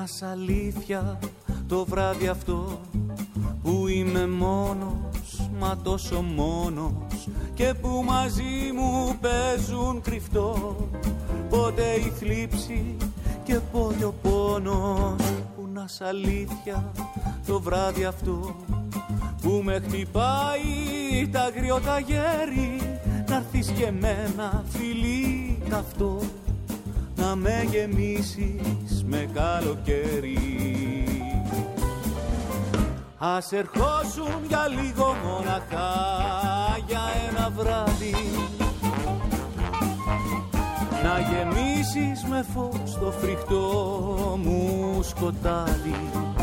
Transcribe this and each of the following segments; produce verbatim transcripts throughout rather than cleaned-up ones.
να σ' αλήθεια το βράδυ αυτό που είμαι μόνος, μα τόσο μόνος, και που μαζί μου παίζουν κρυφτό πότε η θλίψη και πότε ο πόνος. Που να σ' αλήθεια το βράδυ αυτό που με χτυπάει τα αγριότα γέρι, να'ρθεις και εμένα φιλί καυτό να με γεμίσεις με καλοκαίρι. Ας ερχόσουν για λίγο μοναχά, για ένα βράδυ, να γεμίσεις με φως το φρικτό μου σκοτάδι,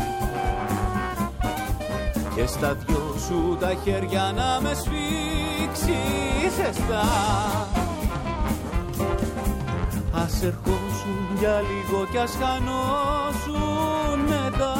και στα δυο σου τα χέρια να με σφίξεις ζεστά. Ας ερχόσουν για λίγο κι ας χανώσουν μετά.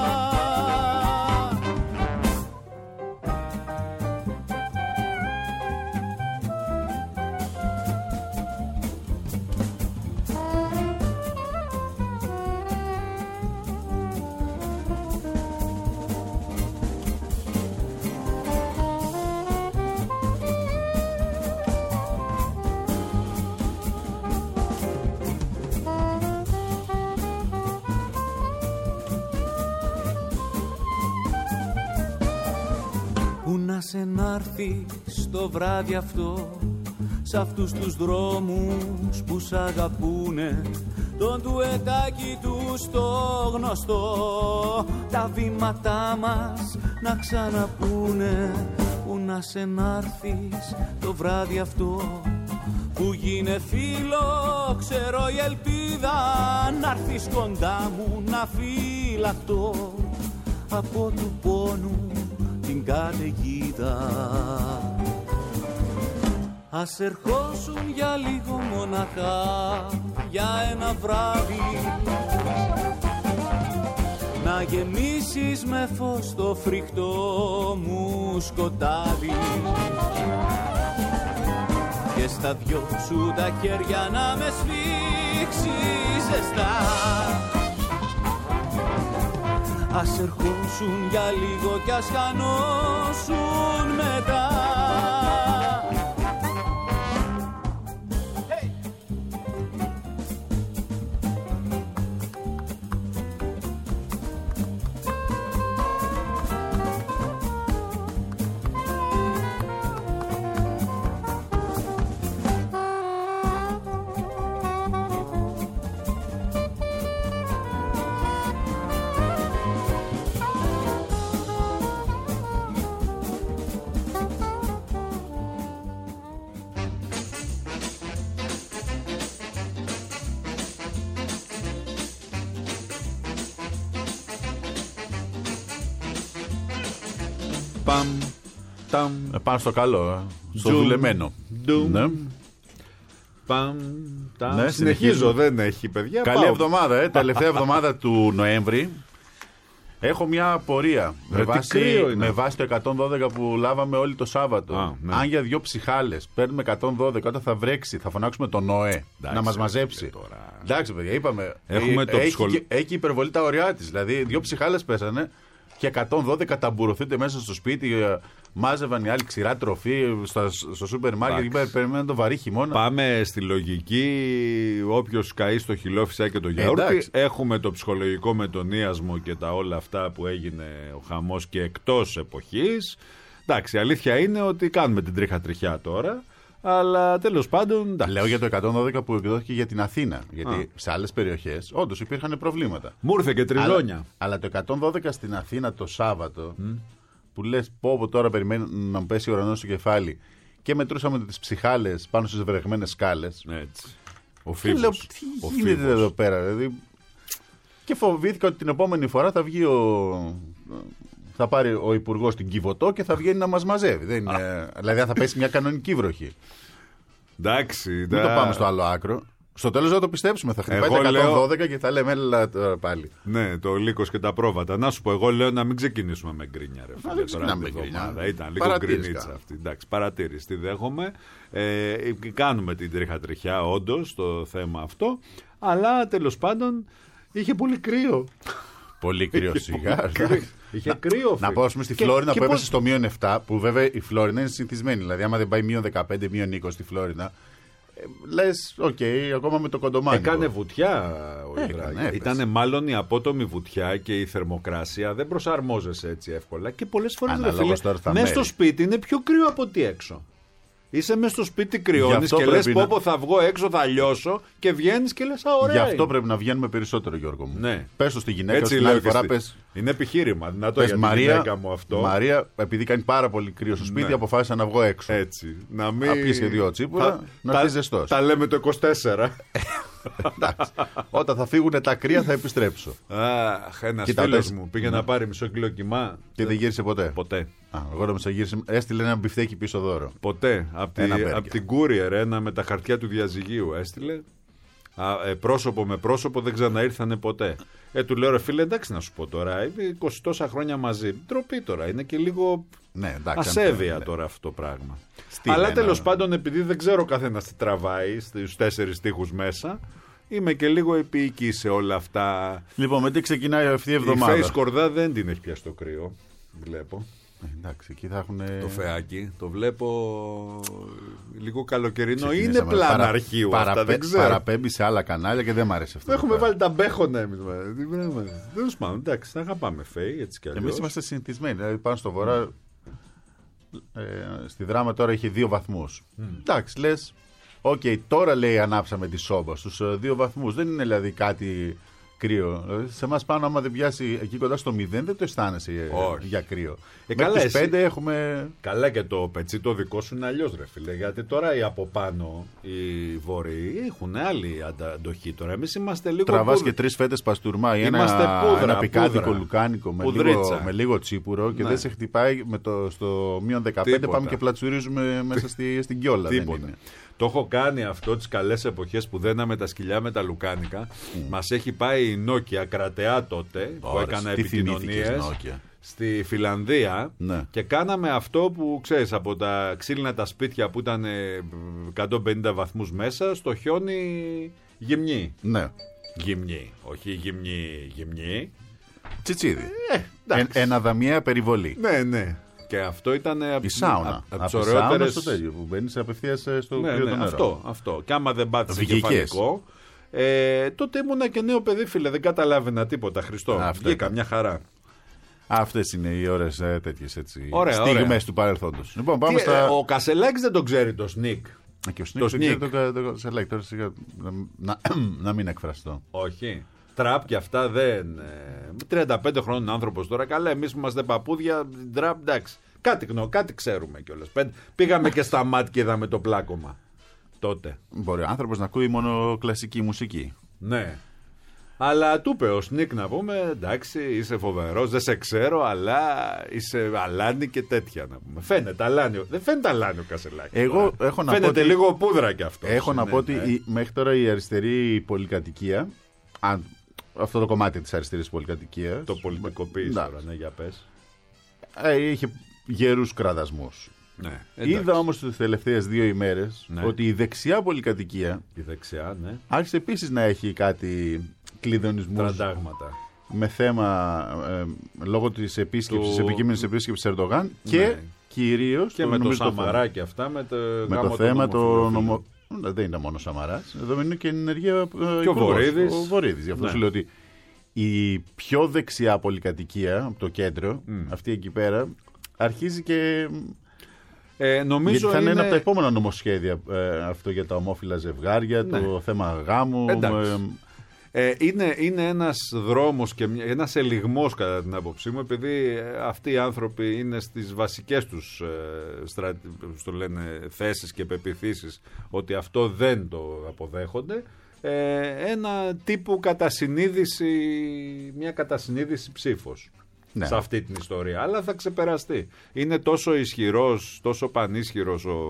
Να σε να'ρθεις το βράδυ αυτό σ' αυτούς τους δρόμους που σ' αγαπούνε, τον τουετάκι του στο γνωστό, τα βήματά μας να ξαναπούνε. Που να σε να'ρθεις το βράδυ αυτό που γίνε φίλο, ξέρω η ελπίδα, να'ρθεις κοντά μου να φυλαχτώ από του πόνου την καταιγίδα. Ας ερχόσουν για λίγο μοναχά, για ένα βράδυ, να γεμίσεις με φως το φρικτό μου σκοτάδι, και στα δυο σου τα χέρια να με σφίξεις ζεστά. Ας ερχόσουν για λίγο κι ας χανώσουν μετά. Hey! Παμ, ταμ, ε, πάνω στο καλό, ε. στο Τζουμ, δουλεμένο. Ντουμ, Ναι. Παμ, ταμ. Ναι, συνεχίζω, δεν έχει παιδιά. Καλή Πάω. εβδομάδα, ε. Τελευταία εβδομάδα του Νοέμβρη. Έχω μια απορία. Ρε, Με τι βάση, κρύο είναι. με βάση το εκατόν δώδεκα που λάβαμε όλοι το Σάββατο. Α, ναι. Αν για δύο ψυχάλες παίρνουμε εκατόν δώδεκα, όταν θα βρέξει, θα φωνάξουμε τον ΝΟΕ να μας μαζέψει. Τώρα. Εντάξει, παιδιά, είπαμε. Έχουμε ε, το έχει, ψυχολ- και- έχει υπερβολή τα ωριά της. Δηλαδή, δύο ψυχάλες πέσανε και εκατόν δώδεκα ταμπουρωθείτε μέσα στο σπίτι. ε, Μάζευαν οι άλλοι ξηρά τροφή στα- στο σούπερ μάρκετ και περιμέναν το βαρύ χειμώνα. Πάμε στη λογική, όποιος καεί στο χυλό φυσάει και το γιαούρτι. εντάξει. Έχουμε το ψυχολογικό με τον ίασμο και τα όλα αυτά που έγινε ο χαμός και εκτός εποχής. Εντάξει, η αλήθεια είναι ότι κάνουμε την τρίχα τριχιά τώρα, αλλά τέλος πάντων... εντάξει. Λέω για το εκατόν δώδεκα που εκδόθηκε για την Αθήνα. Γιατί Α. σε άλλες περιοχές όντως υπήρχαν προβλήματα. Μου ήρθε και τριζόνια. Αλλά, αλλά το εκατόν δώδεκα στην Αθήνα το Σάββατο, mm. που λες πω πω τώρα περιμένει να μου πέσει ο ουρανός στο κεφάλι, και μετρούσαμε τις ψυχάλες πάνω στις βρεγμένες σκάλες. Έτσι. Ο Και Φίβος. λέω, Ο τι γίνεται Φίβος. εδώ πέρα, δηλαδή. Και φοβήθηκα ότι την επόμενη φορά θα βγει ο. Θα πάρει ο υπουργός την Κιβωτό και θα βγαίνει να μας μαζεύει. Δεν είναι... δηλαδή, αν θα πέσει μια κανονική βροχή. Εντάξει. Μην τα- το πάμε στο άλλο άκρο. Στο τέλος θα το πιστέψουμε. Θα χτυπάει Εγώ τα εκατόν δώδεκα λέω- και θα λέμε έλα τώρα πάλι. Ναι, το λύκος και τα πρόβατα. Να σου πω, εγώ λέω να μην ξεκινήσουμε με γκρίνια. Ρε, φίλε, δεν τώρα ξεκινάμε αυτή με τη γκρίνια. εβδομάδα. Ήταν λίγο Παρατήρηση γκρινίτσα κάνω. αυτή. Εντάξει, παρατήρηση. Τη δέχομαι. Ε, κάνουμε την τρίχα τριχιά, όντως, το θέμα αυτό. Αλλά τέλος πάντων Είχε πολύ κρύο. Πολύ κρύο σιγά. Είχε κρύο. Να πω, στη Φλόρινα που έπεσε στο μείον επτά, που βέβαια η Φλόρινα είναι συνηθισμένη. Δηλαδή, άμα δεν πάει μείον δεκαπέντε, μείον είκοσι στη Φλόρινα, λες, οκ, okay, ακόμα με το κοντομάνι. Έκανε βουτιά ο Ιδράκης. Ήταν μάλλον η απότομη βουτιά και η θερμοκρασία δεν προσαρμόζεσαι έτσι εύκολα. Και πολλές φορές μέσα στο σπίτι είναι πιο κρύο από ότι έξω. Είσαι μέσα στο σπίτι, κρυώνεις και λες πω πω θα βγω έξω, θα λιώσω και βγαίνεις και λες α, ωραία. Γι' αυτό είναι. πρέπει να βγαίνουμε περισσότερο, Γιώργο μου. Ναι. Πες το στη γυναίκα έτσι σου την άλλη φορά. Πες... Είναι επιχείρημα. Να το για Μαρία, τη γυναίκα μου αυτό. Μαρία, επειδή κάνει πάρα πολύ κρύο στο σπίτι, ναι. αποφάσισα να βγω έξω. Έτσι. Να μην. Να πεις και δύο τσίπουρα, να τα, πεις ζεστός. Τα λέμε το είκοσι τέσσερα. Όταν θα φύγουν τα κρύα θα επιστρέψω. Αχ, ένας φίλος μου πήγε να πάρει μισό κιλό κιμά. Και δεν γύρισε ποτέ. Ποτέ. Α, εγώ νόμιζα γύρισε. Έστειλε ένα μπιφτέκι πίσω δώρο. Ποτέ. Από απ την Courier, ένα με τα χαρτιά του διαζυγίου έστειλε. Α, ε, πρόσωπο με πρόσωπο δεν ξαναήρθανε ποτέ. Ε, του λέω ρε φίλε, εντάξει να σου πω τώρα, είκοσι τόσα χρόνια μαζί. Ντροπή τώρα, είναι και λίγο ναι, εντάξει, ασέβεια ναι. τώρα αυτό το πράγμα. Στήλε, αλλά ναι. τέλος πάντων, επειδή δεν ξέρω καθένας τι τραβάει στους τέσσερις τοίχους μέσα, είμαι και λίγο επίοικη σε όλα αυτά. Λοιπόν, με τι ξεκινάει αυτή η εβδομάδα. Η Face Κορδά δεν την έχει πια στο κρύο, βλέπω. Ε, εντάξει, εκεί θα έχουν... Το φεάκι, το βλέπω λίγο καλοκαιρινό. Είναι πλάνα παρα... αρχείου παρα... αυτά, δεν ξέρω. Παραπέμπει σε άλλα κανάλια και δεν μ' αρέσει αυτό. Έχουμε βάλει τα μπέχονα εμείς. Δεν σου πάμε, εντάξει, θα αγαπάμε Φέη, έτσι κι αλλιώς. Εμείς είμαστε συνηθισμένοι, δηλαδή πάνω στο βορρά, ε, στη Δράμα τώρα έχει δύο βαθμούς. Mm. Εντάξει, λες, οκ, okay, τώρα λέει ανάψαμε τη σόμπα στους uh, δύο βαθμούς. Δεν είναι δηλαδή κάτι... κρύο. Σε εμάς πάνω, άμα δεν πιάσει εκεί κοντά στο μηδέν, δεν το αισθάνεσαι όχι. Για κρύο. Ε, Μέχρι καλά, τις πέντε έχουμε. Καλά, και το πετσί το δικό σου είναι αλλιώς, ρε φίλε. Γιατί τώρα οι από πάνω, οι βορείοι, έχουν άλλη αντοχή τώρα. Εμείς είμαστε λίγο. Τραβάς και τρεις φέτες παστούρμα ή ένα, πούδρα, ένα πικάδικο πούδρα. Λουκάνικο με λίγο, με λίγο τσίπουρο και ναι. δεν σε χτυπάει με το, στο μείον δεκαπέντε. Τίποτα. Πάμε και πλατσουρίζουμε μέσα στη, στην κιόλα. Τίποτα. Το έχω κάνει αυτό τις καλές εποχές που δέναμε τα σκυλιά με τα λουκάνικα. Mm. Μας έχει πάει η Νόκια κρατεά τότε, Ωρες, που έκανα επικοινωνίες στη Φιλανδία, ναι. και κάναμε αυτό που ξέρεις, από τα ξύλινα τα σπίτια που ήταν εκατόν πενήντα βαθμούς μέσα, στο χιόνι γυμνή. Ναι. Γυμνή, όχι γυμνή, γυμνή. Τσιτσίδι. Ε, ε, ένα δαμιαία περιβολή. Ναι, ναι. Και αυτό ήταν η σάουνα. Από τις ωραιότερες. Στο τέλειο που μπαίνεις απευθείας στο ναι, κρύο ναι, νερό. Αυτό, αυτό. Και άμα δεν πάτησε κεφαλικό. Ε, τότε ήμουνα και νέο παιδί, φίλε. Δεν καταλάβαινα τίποτα. Χριστό. Βγήκα μια χαρά. Αυτές είναι οι ώρες ε, τέτοιες έτσι. Ωραία, στιγμές ωραία. του παρελθόντος. Λοιπόν, πάμε Τι, στα... Ο Κασελάκης δεν τον ξέρει το Σνικ. Και ο Σνικ δεν ξέρει το Κασελάκη. Τώρα σιγά να, να μην εκφραστώ. Όχι. Τραπ και αυτά δεν. τριάντα πέντε χρόνων άνθρωπος τώρα. Καλά, εμείς που είμαστε παππούδια. Τραπ, εντάξει. Κάτι, γνω, κάτι ξέρουμε κιόλας. Πήγαμε και στα ΜΑΤ και είδαμε το πλάκωμα. Τότε. Μπορεί ο άνθρωπος να ακούει μόνο κλασική μουσική. Ναι. Αλλά του είπε ο Σνικ να πούμε, εντάξει, είσαι φοβερός, δεν σε ξέρω, αλλά είσαι αλάνι και τέτοια να πούμε. Φαίνεται αλάνι. Δεν φαίνεται αλάνι ο Κασελάκης. Εγώ έχω να φαίνεται πω ότι... λίγο πούδρα κι αυτό. Έχω είναι, να πω ότι ναι. η, μέχρι τώρα η αριστερή πολυκατοικία, αν, αυτό το κομμάτι της αριστερής πολυκατοικίας. Το πολιτικοποίησε τώρα, ναι, για πες. Ε, είχε γερούς κραδασμούς. Ναι, είδα όμως τις τελευταίες δύο ημέρες ναι. ότι η δεξιά πολυκατοικία η δεξιά, ναι. άρχισε επίσης να έχει κάτι κλειδονισμούς. Τραντάγματα. Με θέμα ε, λόγω της επίσκεψης, του... επικείμενης επίσκεψης Ερντογάν και ναι. κυρίως και με το Σαμαρά και αυτά με το, με το θέμα το νομο... Δεν είναι μόνο Σαμαράς. Εδώ είναι και η ενεργεία και ο Βορίδης. Ο Βορίδης. Γι' αυτό ναι. σου λέω ότι η πιο δεξιά πολυκατοικία από το κέντρο, mm. αυτή εκεί πέρα, αρχίζει και... Ε, νομίζω γιατί θα είναι είναι... ένα από τα επόμενα νομοσχέδια ε, αυτό για τα ομόφυλα ζευγάρια, ναι. το θέμα γάμου. Ε, είναι, είναι ένας δρόμος και ένας ελιγμός κατά την άποψή μου, επειδή αυτοί οι άνθρωποι είναι στις βασικές τους ε, στρα... στο λένε, θέσεις και πεποιθήσεις ότι αυτό δεν το αποδέχονται. Ε, ένα τύπου κατασυνείδηση, μια κατασυνείδηση ψήφος. Ναι. Σε αυτή την ιστορία, αλλά θα ξεπεραστεί. Είναι τόσο ισχυρός, τόσο πανίσχυρος ο,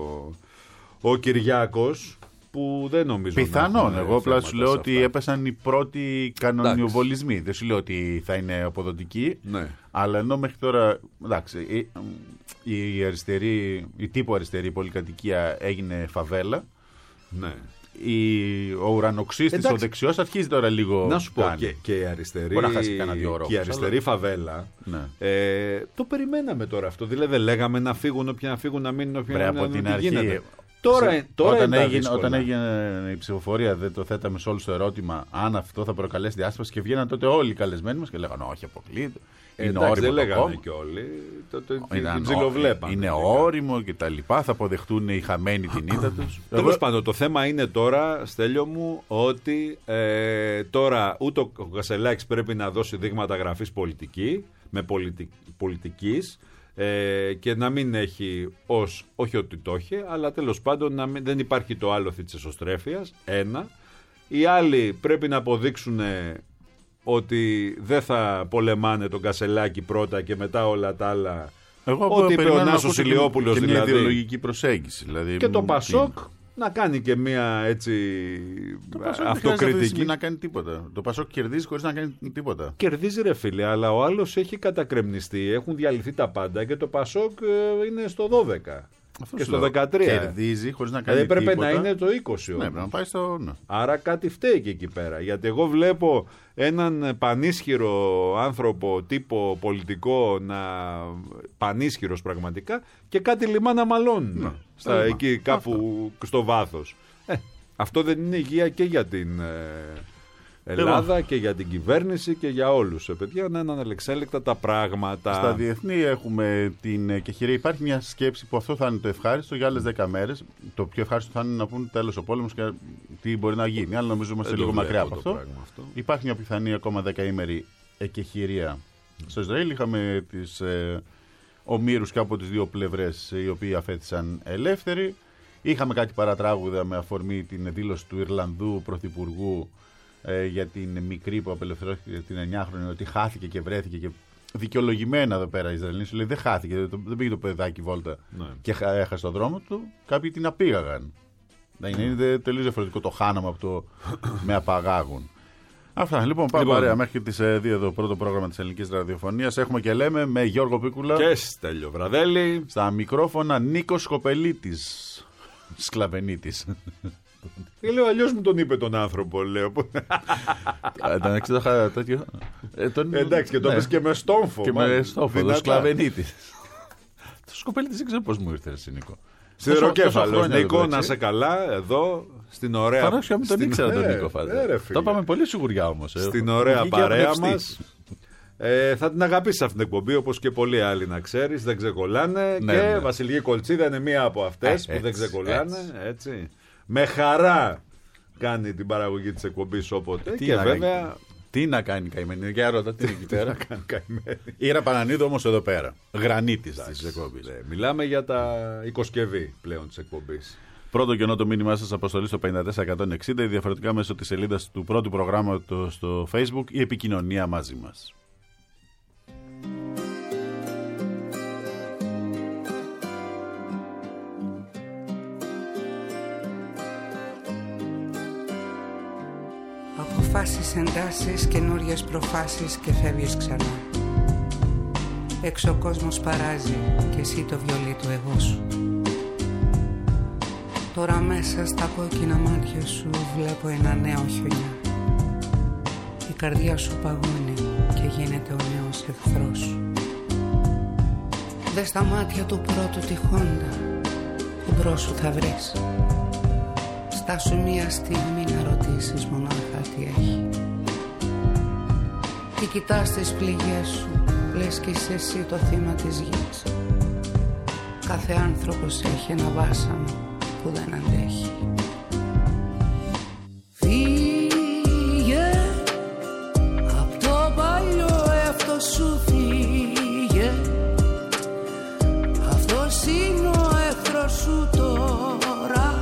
ο Κυριάκος που δεν νομίζω. Πιθανόν. Να εγώ απλά σου λέω ότι έπεσαν οι πρώτοι κανονιοβολισμοί. Δεν σου λέω ότι θα είναι αποδοτικοί. Ναι. Αλλά ενώ μέχρι τώρα. Εντάξει, η, η, αριστερή, η τύπου αριστερή πολυκατοικία έγινε φαβέλα. Ναι. η, ο ουρανοξύστης, ο δεξιός, αρχίζει τώρα λίγο. Να σου πω, και, και η αριστερή, όροφους, και η αριστερή αλλά... φαβέλα. Ναι. Ε, το περιμέναμε τώρα αυτό. Δηλαδή δεν λέγαμε να φύγουν όποιοι να φύγουν, να μείνουν όποιοι να μείνουν. την αρχή. Τώρα, σε, τώρα όταν, έγινε, όταν έγινε η ψηφοφορία, δεν το θέταμε σε όλους το ερώτημα αν αυτό θα προκαλέσει διάσπαση και βγαίναν τότε όλοι οι καλεσμένοι μας και λέγανε όχι, αποκλείεται. Είναι εντάξει, όριμο. Δεν λέγανε και όλοι. Το, το, την ψιλοβλέπανε. Είναι όριμο και τα λοιπά. Θα αποδεχτούν οι χαμένοι την ήττα τους. Τέλος πάντων, το θέμα είναι τώρα, Στέλιο μου, ότι ε, τώρα ούτε ο Κασελάκης πρέπει να δώσει δείγματα γραφής πολιτική, με πολιτικ, πολιτικής. Ε, και να μην έχει ως, όχι ότι το έχει, αλλά τέλος πάντων να μην, δεν υπάρχει το άλοθη της εσωστρέφειας, ένα. Οι άλλοι πρέπει να αποδείξουν ότι δεν θα πολεμάνε τον Κασελάκη πρώτα και μετά όλα τα άλλα. Εγώ ότι είπε ο Νάσος Ηλιόπουλος, και δηλαδή. Μια ιδεολογική προσέγγιση. Δηλαδή, και το Πασόκ να κάνει και μια έτσι αυτοκριτική. Δεν να κάνει τίποτα. Το Πασόκ κερδίζει χωρίς να κάνει τίποτα. Κερδίζει ρε φίλε, αλλά ο άλλος έχει κατακρεμνιστεί, έχουν διαλυθεί τα πάντα και το Πασόκ είναι στο δώδεκα. Αυτό και στο δεκατρία. Κερδίζει χωρίς να κάνει δηλαδή, τίποτα. Έπρεπε να είναι το είκοσι. Ναι, πρέπει να πάει στο... ναι. Άρα κάτι φταίει και εκεί πέρα. Γιατί εγώ βλέπω έναν πανίσχυρο άνθρωπο, τύπο πολιτικό, να... πανίσχυρος πραγματικά και κάτι λιμά να μαλώνουν. Ναι, στα... εκεί κάπου αυτό. Στο βάθος. Ε, αυτό δεν είναι υγεία και για την ε, Ελλάδα Λέμα. και για την κυβέρνηση και για όλους. Ε, παιδιά, να είναι ανελεξέλεκτα τα πράγματα. Στα διεθνή έχουμε την κεχηρία. Υπάρχει μια σκέψη που αυτό θα είναι το ευχάριστο για άλλες δέκα μέρες. Το πιο ευχάριστο θα είναι να πούν τέλος ο πόλεμος και τι μπορεί να γίνει. Αλλά νομίζω είμαστε λίγο μακριά από αυτό. αυτό. Υπάρχει μια πιθανή ακόμα δεκαήμερη εκεχηρία στο Ισραήλ. Είχαμε τις ε, ομήρους και από τις δύο πλευρές οι οποίοι αφέθησαν ελεύθεροι. Είχαμε κάτι παρατράγουδα με αφορμή την δήλωση του Ιρλανδού πρωθυπουργού ε, για την μικρή που απελευθερώθηκε την εννιάχρονη, ότι χάθηκε και βρέθηκε και δικαιολογημένα εδώ πέρα η Ισραηλινή. Σου λέει δεν χάθηκε, δεν πήγε το παιδάκι βόλτα ναι. και έχασε τον δρόμο του. Κάποιοι την απήγαγαν. Δεν είναι, είναι τελείως διαφορετικό το χάναμα από το με απαγάγουν. Αυτά. Λοιπόν, πάμε λοιπόν, παρέα μέχρι τις δύο εδώ, πρώτο πρόγραμμα της ελληνικής ραδιοφωνίας. Έχουμε και λέμε με Γιώργο Πίκουλα και Στέλιο Βραδέλη. Στα μικρόφωνα Νίκος Σκοπελίτης. Σκλαβενίτης. Και λέω, αλλιώς μου τον είπε τον άνθρωπο, λέω. Εντάξει, το είχα τέτοιο. Εντάξει, και το πες και με στόμφο. Και με στόμφο, το Σκλαβενίτης. Το Σκοπελίτης δεν ξέρω πώς μου ήρθε, εσύ Νίκο. Σιδεροκέφαλος, Νίκο, να σε καλά, εδώ, στην ωραία... Παράξια μην τον ήξερα τον Νίκο, φάζε. Το είπαμε πολύ σιγουριά όμως. Στην ωραία παρέα μας. Ε, θα την αγαπήσεις αυτήν την εκπομπή, όπως και πολλοί άλλοι να ξέρεις, δεν ξεκολλάνε. Ναι, και ναι. Βασιλική Κολτσίδα είναι μία από αυτές ε, που έτσι, δεν ξεκολλάνε. Έτσι. Έτσι. Με χαρά κάνει την παραγωγή της εκπομπής όποτε. Τι και βέβαια. Κάνει, τι να κάνει καημένη, για ρώτα τι είναι εκεί πέρα. Τι να κάνει καημένη. Ήρα Πανανίδου όμως εδώ πέρα. Γρανίτης της εκπομπής. Μιλάμε για τα οικοσκευή πλέον της εκπομπής. Πρώτο κενό το μήνυμά σας αποστολή στο πενήντα τέσσερα εκατόν εξήντα ή διαφορετικά μέσω της σελίδας του πρώτου προγράμματος στο Facebook ή επικοινωνία μαζί μας. Αποφάσεις, εντάσεις, καινούριες προφάσεις και φεύγεις ξανά. Έξω ο κόσμος παράζει και εσύ το βιολί του εγώ σου. Τώρα μέσα στα κόκκινα μάτια σου βλέπω ένα νέο χιονιά. Η καρδιά σου παγώνει και γίνεται ο νέος εχθρός σου. Δες τα μάτια του πρώτου τη Χόντα που μπρος σου θα βρεις. Στάσου μία στιγμή να ρωτήσεις μονάχα τι έχει. Τι κοιτάς τις πληγές σου, λες κι είσαι εσύ το θύμα της γης. Κάθε άνθρωπος έχει ένα βάσανο που δεν αντέχει. Φύγε απ' το παλιό εαυτό σου, φύγε. Αυτός είναι ο εχθρός σου τώρα.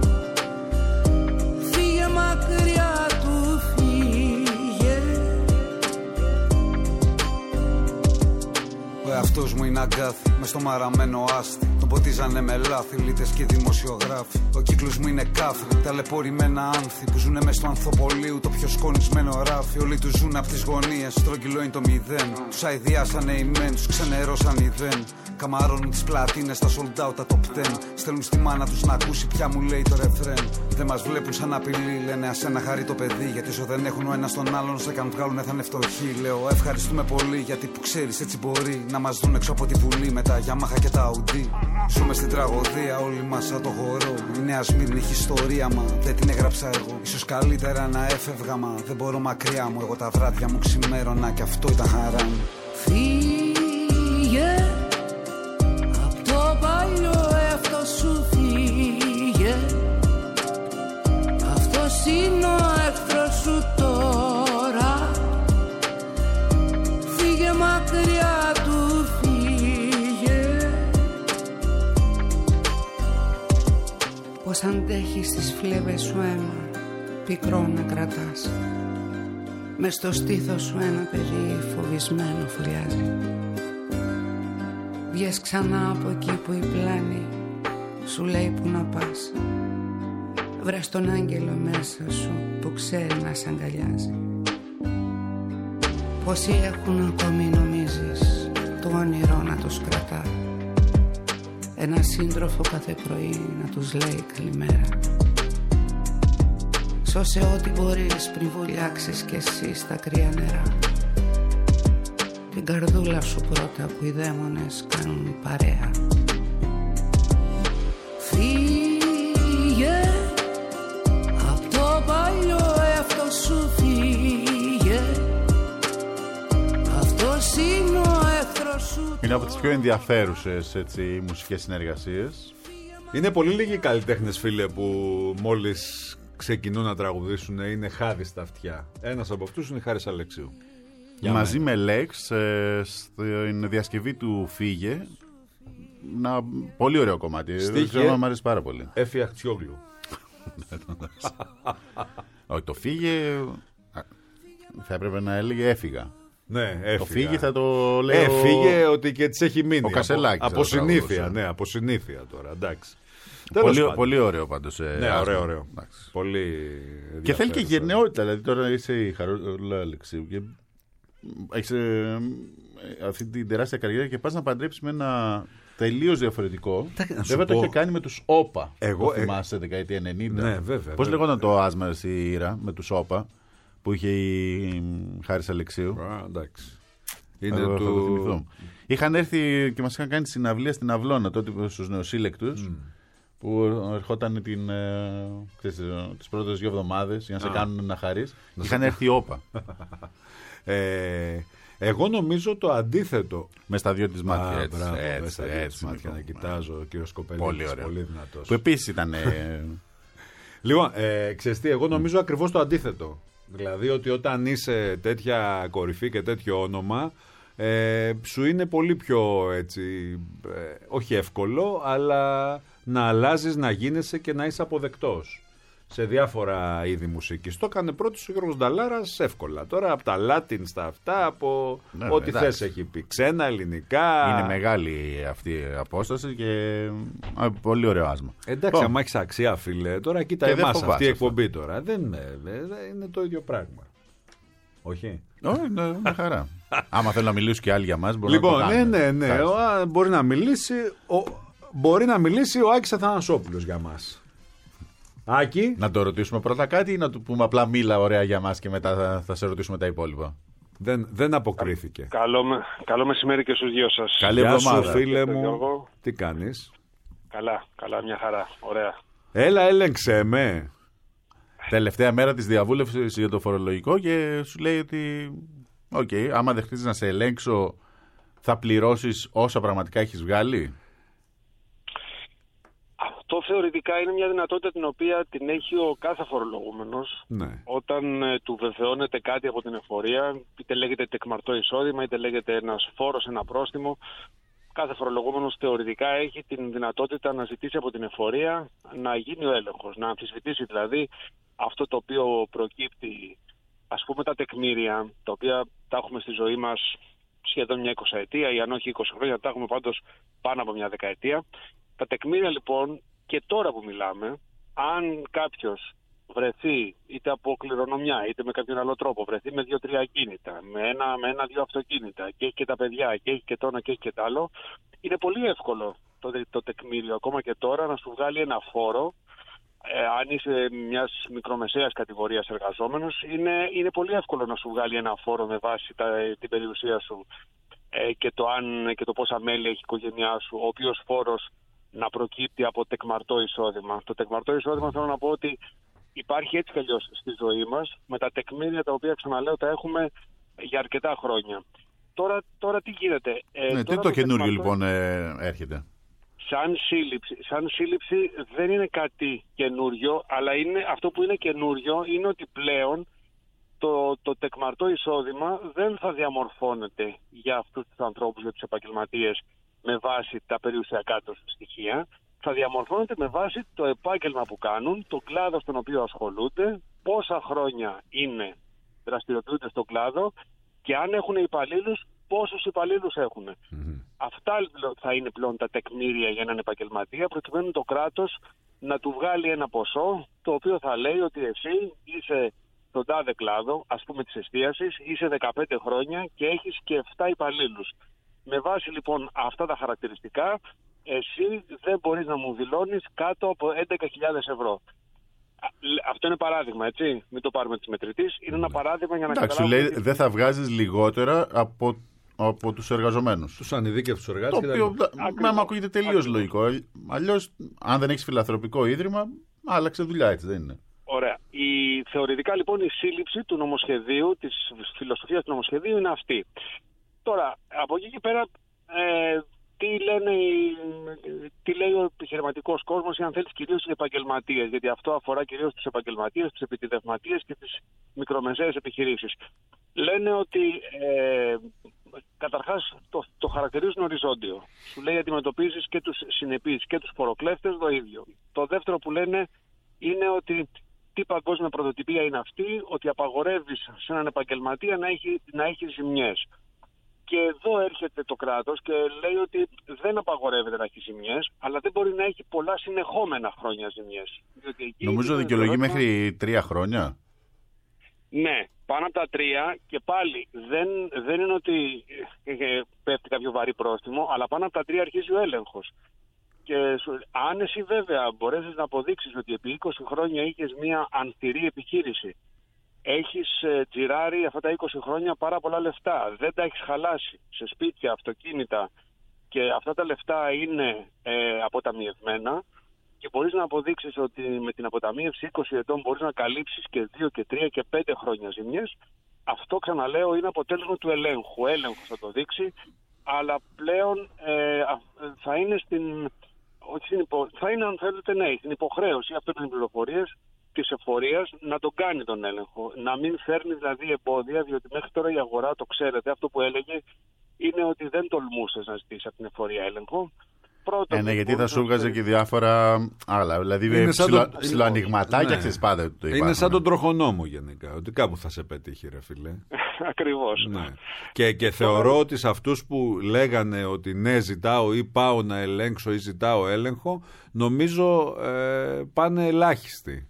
Φύγε μακριά του, φύγε. Ο εαυτός μου είναι αγκάθι. μες στο μαραμένο άστι. Τον ποτίζανε με λάθη, λίτες και δημοσιογράφοι. Ο κύκλος μου είναι κάφρι, ταλαιπωρημένα άνθη που ζουνε μες στο ανθοπολίου, το πιο σκονισμένο ράφι. Όλοι τους ζουν απ' τις γωνίες, στρογγυλό είναι το μηδέν. Τους αηδιάσανε οι μεν, τους ξενερώσαν οι δεν. Καμαρώνουν τις πλατίνες, τα sold out, τα top ten. Στέλνουν στη μάνα τους να ακούσει πια μου λέει το ρεφρέν. Δεν μας βλέπουν σαν απειλή, λένε ας ένα χαρεί το παιδί. Γιατί όσο δεν έχουν ο ένας τον άλλον, όσο καν βγάλουν θα είναι φτωχοί. Λέω ευχαριστούμε πολύ γιατί που ξέρεις έτσι μπορεί να μας δουν έξω από τη βουλή με τα Yamaha και τα Audi. Ζούμε στην τραγωδία όλοι μας σαν το χορό. Η Νέα Σμύρνη έχει ιστορία μα δεν την έγραψα εγώ. Ίσως καλύτερα να έφευγα μα δεν μπορώ μακριά μου. Εγώ τα βράδια μου ξημέρωνα και αυτό ήταν χαρά μου. Φύγε απ' το παλιό εαυτό σου, φύγε. Αυτός είναι ο εχθρός σου τώρα. Φύγε μακριά του, φύγε. Πώς αντέχεις τις φλέβες σου αίμα πικρό να κρατάς. Μες στο στήθος σου ένα παιδί φοβισμένο φωλιάζει. Βγες ξανά από εκεί που η πλάνη σου λέει που να πας. Βρες τον άγγελο μέσα σου που ξέρει να σ' αγκαλιάζει. Πόσοι έχουν ακόμη νομίζεις το όνειρο να τους κρατά. Ένα σύντροφο κάθε πρωί να τους λέει καλημέρα. Σώσε ό,τι μπορείς πριν βουλιάξεις κι εσύ στα κρύα νερά. Την καρδούλα σου πρώτα που οι δαίμονες κάνουν παρέα. Φύγε απ' το παλιό εαυτό σου, φύγε. Αυτός είναι ο εχθρός σου. Είναι από τις πιο ενδιαφέρουσες έτσι, μουσικές συνεργασίες. Είναι πολύ λίγοι οι καλλιτέχνες, φίλε, που μόλις ξεκινούν να τραγουδήσουν είναι χάδι στα αυτιά. Ένας από αυτούς είναι η Χάρης Αλεξίου. Για Μαζί μένα. με Λέξ ε, στην διασκευή του Φύγε. Ένα πολύ ωραίο κομμάτι. Στίχε μου αρέσει πάρα πολύ. Έφη Αχτσιόγλου. Όχι, το Φύγε θα έπρεπε να έλεγε Έφυγα. Ναι, έφυγα. Το Φύγε θα το λέω. Έφυγε ότι και της έχει μείνει. Ο Κασελάκης. Από, από συνήθεια, ναι, από συνήθεια τώρα, εντάξει. Πολύ, πολύ ωραίο πάντως. Ε, ναι, άσμα. ωραίο, ωραίο. Εντάξει. Πολύ και θέλει και γενναιότητα. Δηλαδή τώρα είσαι η Χαρούλα Αλεξίου και έχεις ε, αυτή την τεράστια καριέρα και πας να παντρέψεις με ένα τελείως διαφορετικό. Βέβαια πω... το είχε κάνει με τους Όπα. Εγώ, το θυμάσαι, ε... δεκαετία ενενήντα. Ναι, βέβαια. Πώς βέβαια. λεγόταν το άσμα η Ήρα με τους Όπα που είχε η Χάρης Αλεξίου. Α, εντάξει. Είναι θα, του... θα είχαν έρθει και μας είχαν κάνει συναυλία στην Αυλώνα τότε στους νεοσύλλεκτους. Mm. Που ερχόταν την, ε, ξέρεις, τις πρώτες δύο εβδομάδες για να σε κάνουν να χαρείς. Είχαν έρθει Όπα. ε, εγώ νομίζω το αντίθετο. Με στα δυο της μάτια. Α, έτσι, μπράβο, έτσι, με στα δυο έτσι, της μάτια να κοιτάζω ο κύριος Κοπελίδης. Πολύ ωραίο. Πολύ δυνατός. Που επίσης ήταν... Ε... Λοιπόν, ε, ξέρεις τι, εγώ νομίζω ακριβώς το αντίθετο. Δηλαδή ότι όταν είσαι τέτοια κορυφή και τέτοιο όνομα, ε, σου είναι πολύ πιο έτσι, ε, όχι εύκολο, αλλά να αλλάζεις, να γίνεσαι και να είσαι αποδεκτός σε διάφορα είδη μουσικής. Το έκανε πρώτος ο Γιώργος Νταλάρας εύκολα. Τώρα από τα Latin στα αυτά, από ναι, ό,τι εντάξει. θες έχει πει. Ξένα, ελληνικά. Είναι μεγάλη αυτή η απόσταση και α, πολύ ωραίο άσμα. Εντάξει, άμα έχεις αξία, φίλε. Τώρα κοίτα εμάς αυτή η εκπομπή αυτό. τώρα. Δεν είναι το ίδιο πράγμα. Όχι. Όχι, ναι, με χαρά. Άμα θέλουν να μιλήσουν και άλλοι για μας, μπορεί λοιπόν, να το κάνουν. Ναι, ναι, ναι. Ο, μπορεί να μιλήσει ο, μπορεί να μιλήσει ο Άκης Αθανασόπουλος για μας. Άκη. Να το ρωτήσουμε πρώτα κάτι ή να του πούμε απλά μίλα ωραία για μας και μετά θα, θα σε ρωτήσουμε τα υπόλοιπα. Δεν, δεν αποκρίθηκε. Καλό, με, καλό μεσημέρι και στους δυο σας. Καλή εβδομάδα, φίλε μου. Γιώργο. Τι κάνεις? Καλά, καλά, μια χαρά. Ωραία. Έλα, έλεγξε με. Τελευταία μέρα της διαβούλευσης για το φορολογικό και σου λέει ότι οκ, okay, άμα δεχτείς να σε ελέγξω θα πληρώσεις όσα πραγματικά έχεις βγάλει. Αυτό θεωρητικά είναι μια δυνατότητα την οποία την έχει ο κάθε φορολογούμενος. Ναι. Όταν ε, του βεβαιώνεται κάτι από την εφορία, είτε λέγεται τεκμαρτό εισόδημα, είτε λέγεται ένας φόρος, ένα πρόστιμο. Κάθε φορολογούμενος θεωρητικά έχει την δυνατότητα να ζητήσει από την εφορία να γίνει ο έλεγχος, να αμφισβητήσει δηλαδή αυτό το οποίο προκύπτει, ας πούμε τα τεκμήρια, τα οποία τα έχουμε στη ζωή μας σχεδόν μια εικοσαετία ή αν όχι είκοσι χρόνια, τα έχουμε πάντως πάνω από μια δεκαετία. Τα τεκμήρια λοιπόν και τώρα που μιλάμε, αν κάποιος βρεθεί είτε από κληρονομιά είτε με κάποιον άλλο τρόπο, βρεθεί με δύο-τρία ακίνητα, με ένα, με ένα-δύο αυτοκίνητα και έχει και τα παιδιά και έχει και το ένα και έχει και το άλλο, είναι πολύ εύκολο το, το τεκμήριο ακόμα και τώρα να σου βγάλει ένα φόρο. Ε, αν είσαι μιας μικρομεσαίας κατηγορίας εργαζόμενος, είναι, είναι πολύ εύκολο να σου βγάλει ένα φόρο με βάση τα, την περιουσία σου ε, και, το αν, και το πόσα μέλη έχει η οικογένειά σου, ο οποίος φόρος να προκύπτει από τεκμαρτό εισόδημα. Το τεκμαρτό εισόδημα θέλω να πω ότι υπάρχει έτσι κι αλλιώς στη ζωή μας, με τα τεκμήρια τα οποία, ξαναλέω, τα έχουμε για αρκετά χρόνια. Τώρα, τώρα τι γίνεται. Ε, ναι, τώρα τι το, το καινούριο τεκμαρτό... λοιπόν ε, έρχεται. Σαν σύλληψη, σαν σύλληψη δεν είναι κάτι καινούριο, αλλά είναι, αυτό που είναι καινούριο είναι ότι πλέον το, το τεκμαρτό εισόδημα δεν θα διαμορφώνεται για αυτούς τους ανθρώπους, για τους επαγγελματίες, με βάση τα περιουσιακά τους στοιχεία. Θα διαμορφώνεται με βάση το επάγγελμα που κάνουν, τον κλάδο στον οποίο ασχολούνται, πόσα χρόνια είναι δραστηριοποιούνται στον κλάδο και αν έχουν υπαλλήλους, πόσους υπαλλήλους έχουν. Mm-hmm. Αυτά θα είναι πλέον τα τεκμήρια για έναν επαγγελματία, προκειμένου το κράτος να του βγάλει ένα ποσό, το οποίο θα λέει ότι εσύ είσαι στον τάδε κλάδο, ας πούμε της εστίασης, είσαι δεκαπέντε χρόνια και έχεις και επτά υπαλλήλους. Με βάση λοιπόν αυτά τα χαρακτηριστικά, εσύ δεν μπορείς να μου δηλώνεις κάτω από έντεκα χιλιάδες ευρώ. Αυτό είναι παράδειγμα, έτσι. Μην το πάρουμε της μετρητής. Είναι ένα παράδειγμα για να καταλάβουμε. Εντάξει, λέει δεν θα βγάζεις λιγότερα από, από τους εργαζομένους. Τους ανειδίκευτους εργάτες. Το οποίο με ακούγεται τελείως λογικό. Αλλιώς, αν δεν έχεις φιλανθρωπικό ίδρυμα, άλλαξε δουλειά, έτσι δεν είναι. Ωραία. Η, θεωρητικά λοιπόν η σύλληψη του νομοσχεδίου, της φιλοσοφίας του νομοσχεδίου είναι αυτή. Τώρα, από εκεί και πέρα, ε, τι, λένε, τι λέει ο επιχειρηματικός κόσμος, ή αν θέλεις κυρίως οι επαγγελματίες, γιατί αυτό αφορά κυρίως τους επαγγελματίες, τους επιτιδευματίες και τις μικρομεσαίες επιχειρήσεις. Λένε ότι ε, καταρχάς το, το χαρακτηρίζουν οριζόντιο. Σου λέει αντιμετωπίζεις και τους συνεπείς και τους φοροκλέφτες το ίδιο. Το δεύτερο που λένε είναι ότι τι παγκόσμια πρωτοτυπία είναι αυτή, ότι απαγορεύεις σε έναν επαγγελματία να έχει, να έχει ζημιές. Και εδώ έρχεται το κράτος και λέει ότι δεν απαγορεύεται να έχει ζημιές, αλλά δεν μπορεί να έχει πολλά συνεχόμενα χρόνια ζημιές. Νομίζω δικαιολογεί ερώτημα... μέχρι τρία χρόνια. Ναι, πάνω από τα τρία και πάλι δεν, δεν είναι ότι ε, πέφτει κάποιο βαρύ πρόστιμο, αλλά πάνω από τα τρία αρχίζει ο έλεγχος. Και αν εσύ βέβαια μπορέσεις να αποδείξεις ότι επί είκοσι χρόνια είχες μια ανθυρή επιχείρηση, έχεις ε, τζιράρει αυτά τα είκοσι χρόνια πάρα πολλά λεφτά, δεν τα έχεις χαλάσει σε σπίτια, αυτοκίνητα και αυτά τα λεφτά είναι ε, αποταμιευμένα και μπορείς να αποδείξεις ότι με την αποταμίευση είκοσι ετών μπορείς να καλύψεις και δύο και τρία και πέντε χρόνια ζημιές, αυτό ξαναλέω είναι αποτέλεσμα του ελέγχου. Ο έλεγχος θα το δείξει, αλλά πλέον ε, θα είναι στην... Όχι στην υπο... θα είναι, αν θέλετε, ναι, στην υποχρέωση αυτές τις πληροφορίες της εφορίας να τον κάνει τον έλεγχο. Να μην φέρνει δηλαδή εμπόδια, διότι μέχρι τώρα η αγορά, το ξέρετε, αυτό που έλεγε είναι ότι δεν τολμούσες να ζητήσεις από την εφορία έλεγχο. Πρώτον, ε, ναι, γιατί θα σου βγάζει και διάφορα άλλα. Δηλαδή ψιλοανοιγματάκια χθες πάντα το υπάρχουν. Είναι σαν τον τροχονόμο γενικά. Ότι κάπου θα σε πετύχει, ρε φίλε. Ακριβώς. Ναι. Και, και θεωρώ ότι σε αυτούς που λέγανε ότι ναι, ζητάω ή πάω να ελέγξω ή ζητάω έλεγχο, νομίζω ε, πάνε ελάχιστοι.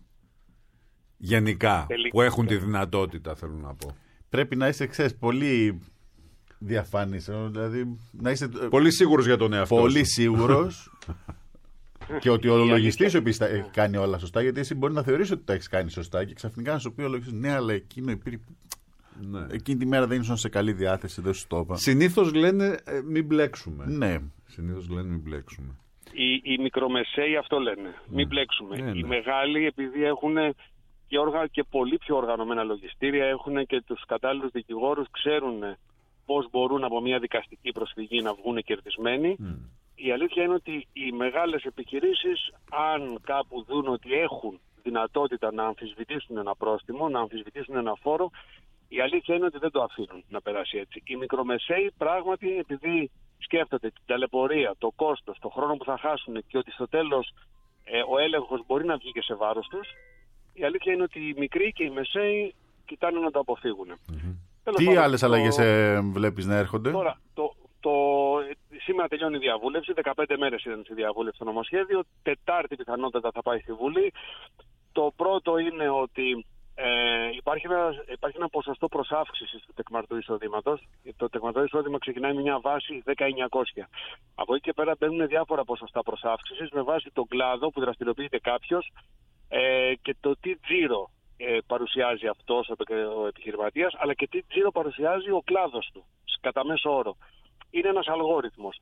Γενικά, τελικά, που έχουν τη δυνατότητα, θέλω να πω. Πρέπει να είσαι, ξέρεις, πολύ διαφανής, δηλαδή να είσαι πολύ σίγουρος για τον εαυτό πολύ σου. Σίγουρος και ότι ο λογιστής σου επίσης έχει κάνει όλα σωστά, γιατί εσύ μπορεί να θεωρείς ότι τα έχεις κάνει σωστά και ξαφνικά να σου πει ο λογιστής, ναι, αλλά εκείνο υπήρχε... Ναι. Εκείνη τη μέρα δεν ήσουν σε καλή διάθεση, δεν σου το είπα. Συνήθως λένε ε, μην μπλέξουμε. Ναι. Συνήθως λένε μην μπλέξουμε. Οι, οι μικρομεσαίοι αυτό λένε, μην μπλέξουμε. Ναι, ναι. Οι μεγάλοι, επειδή έχουν και, όργα, και πολύ πιο οργανωμένα λογιστήρια, έχουν και τους κατάλληλους δικηγόρους, ξέρουν πώς μπορούν από μια δικαστική προσφυγή να βγουν κερδισμένοι. Mm. Η αλήθεια είναι ότι οι μεγάλες επιχειρήσεις, αν κάπου δουν ότι έχουν δυνατότητα να αμφισβητήσουν ένα πρόστιμο, να αμφισβητήσουν ένα φόρο, η αλήθεια είναι ότι δεν το αφήνουν να περάσει έτσι. Οι μικρομεσαίοι πράγματι, επειδή σκέφτονται την ταλαιπωρία, το κόστος, το χρόνο που θα χάσουν και ότι στο τέλος ε, ο έλεγχος μπορεί να βγει και σε βάρος τους, η αλήθεια είναι ότι οι μικροί και οι μεσαίοι κοιτάνε να το αποφύγουν. Mm-hmm. Τι άλλες το... αλλαγές ε, βλέπεις να έρχονται? Τώρα, το, το, σήμερα τελειώνει η διαβούλευση. δεκαπέντε μέρες ήταν στη διαβούλευση το νομοσχέδιο. Τετάρτη πιθανότατα θα πάει στη Βουλή. Το πρώτο είναι ότι ε, υπάρχει, ένα, υπάρχει ένα ποσοστό προσάυξησης του τεκμαρτού εισοδήματος. Το τεκμαρτό εισόδημα ξεκινάει με μια βάση δέκα χιλιάδες εννιακόσια. Από εκεί και πέρα μπαίνουν διάφορα ποσοστά προσάυξησης με βάση τον κλάδο που δραστηριοποιείται κάποιος ε, και το τι τζίρο ε, παρουσιάζει αυτός ο επιχειρηματίας, αλλά και τι τζίρο παρουσιάζει ο κλάδος του, κατά μέσο όρο. Είναι ένας αλγόριθμος.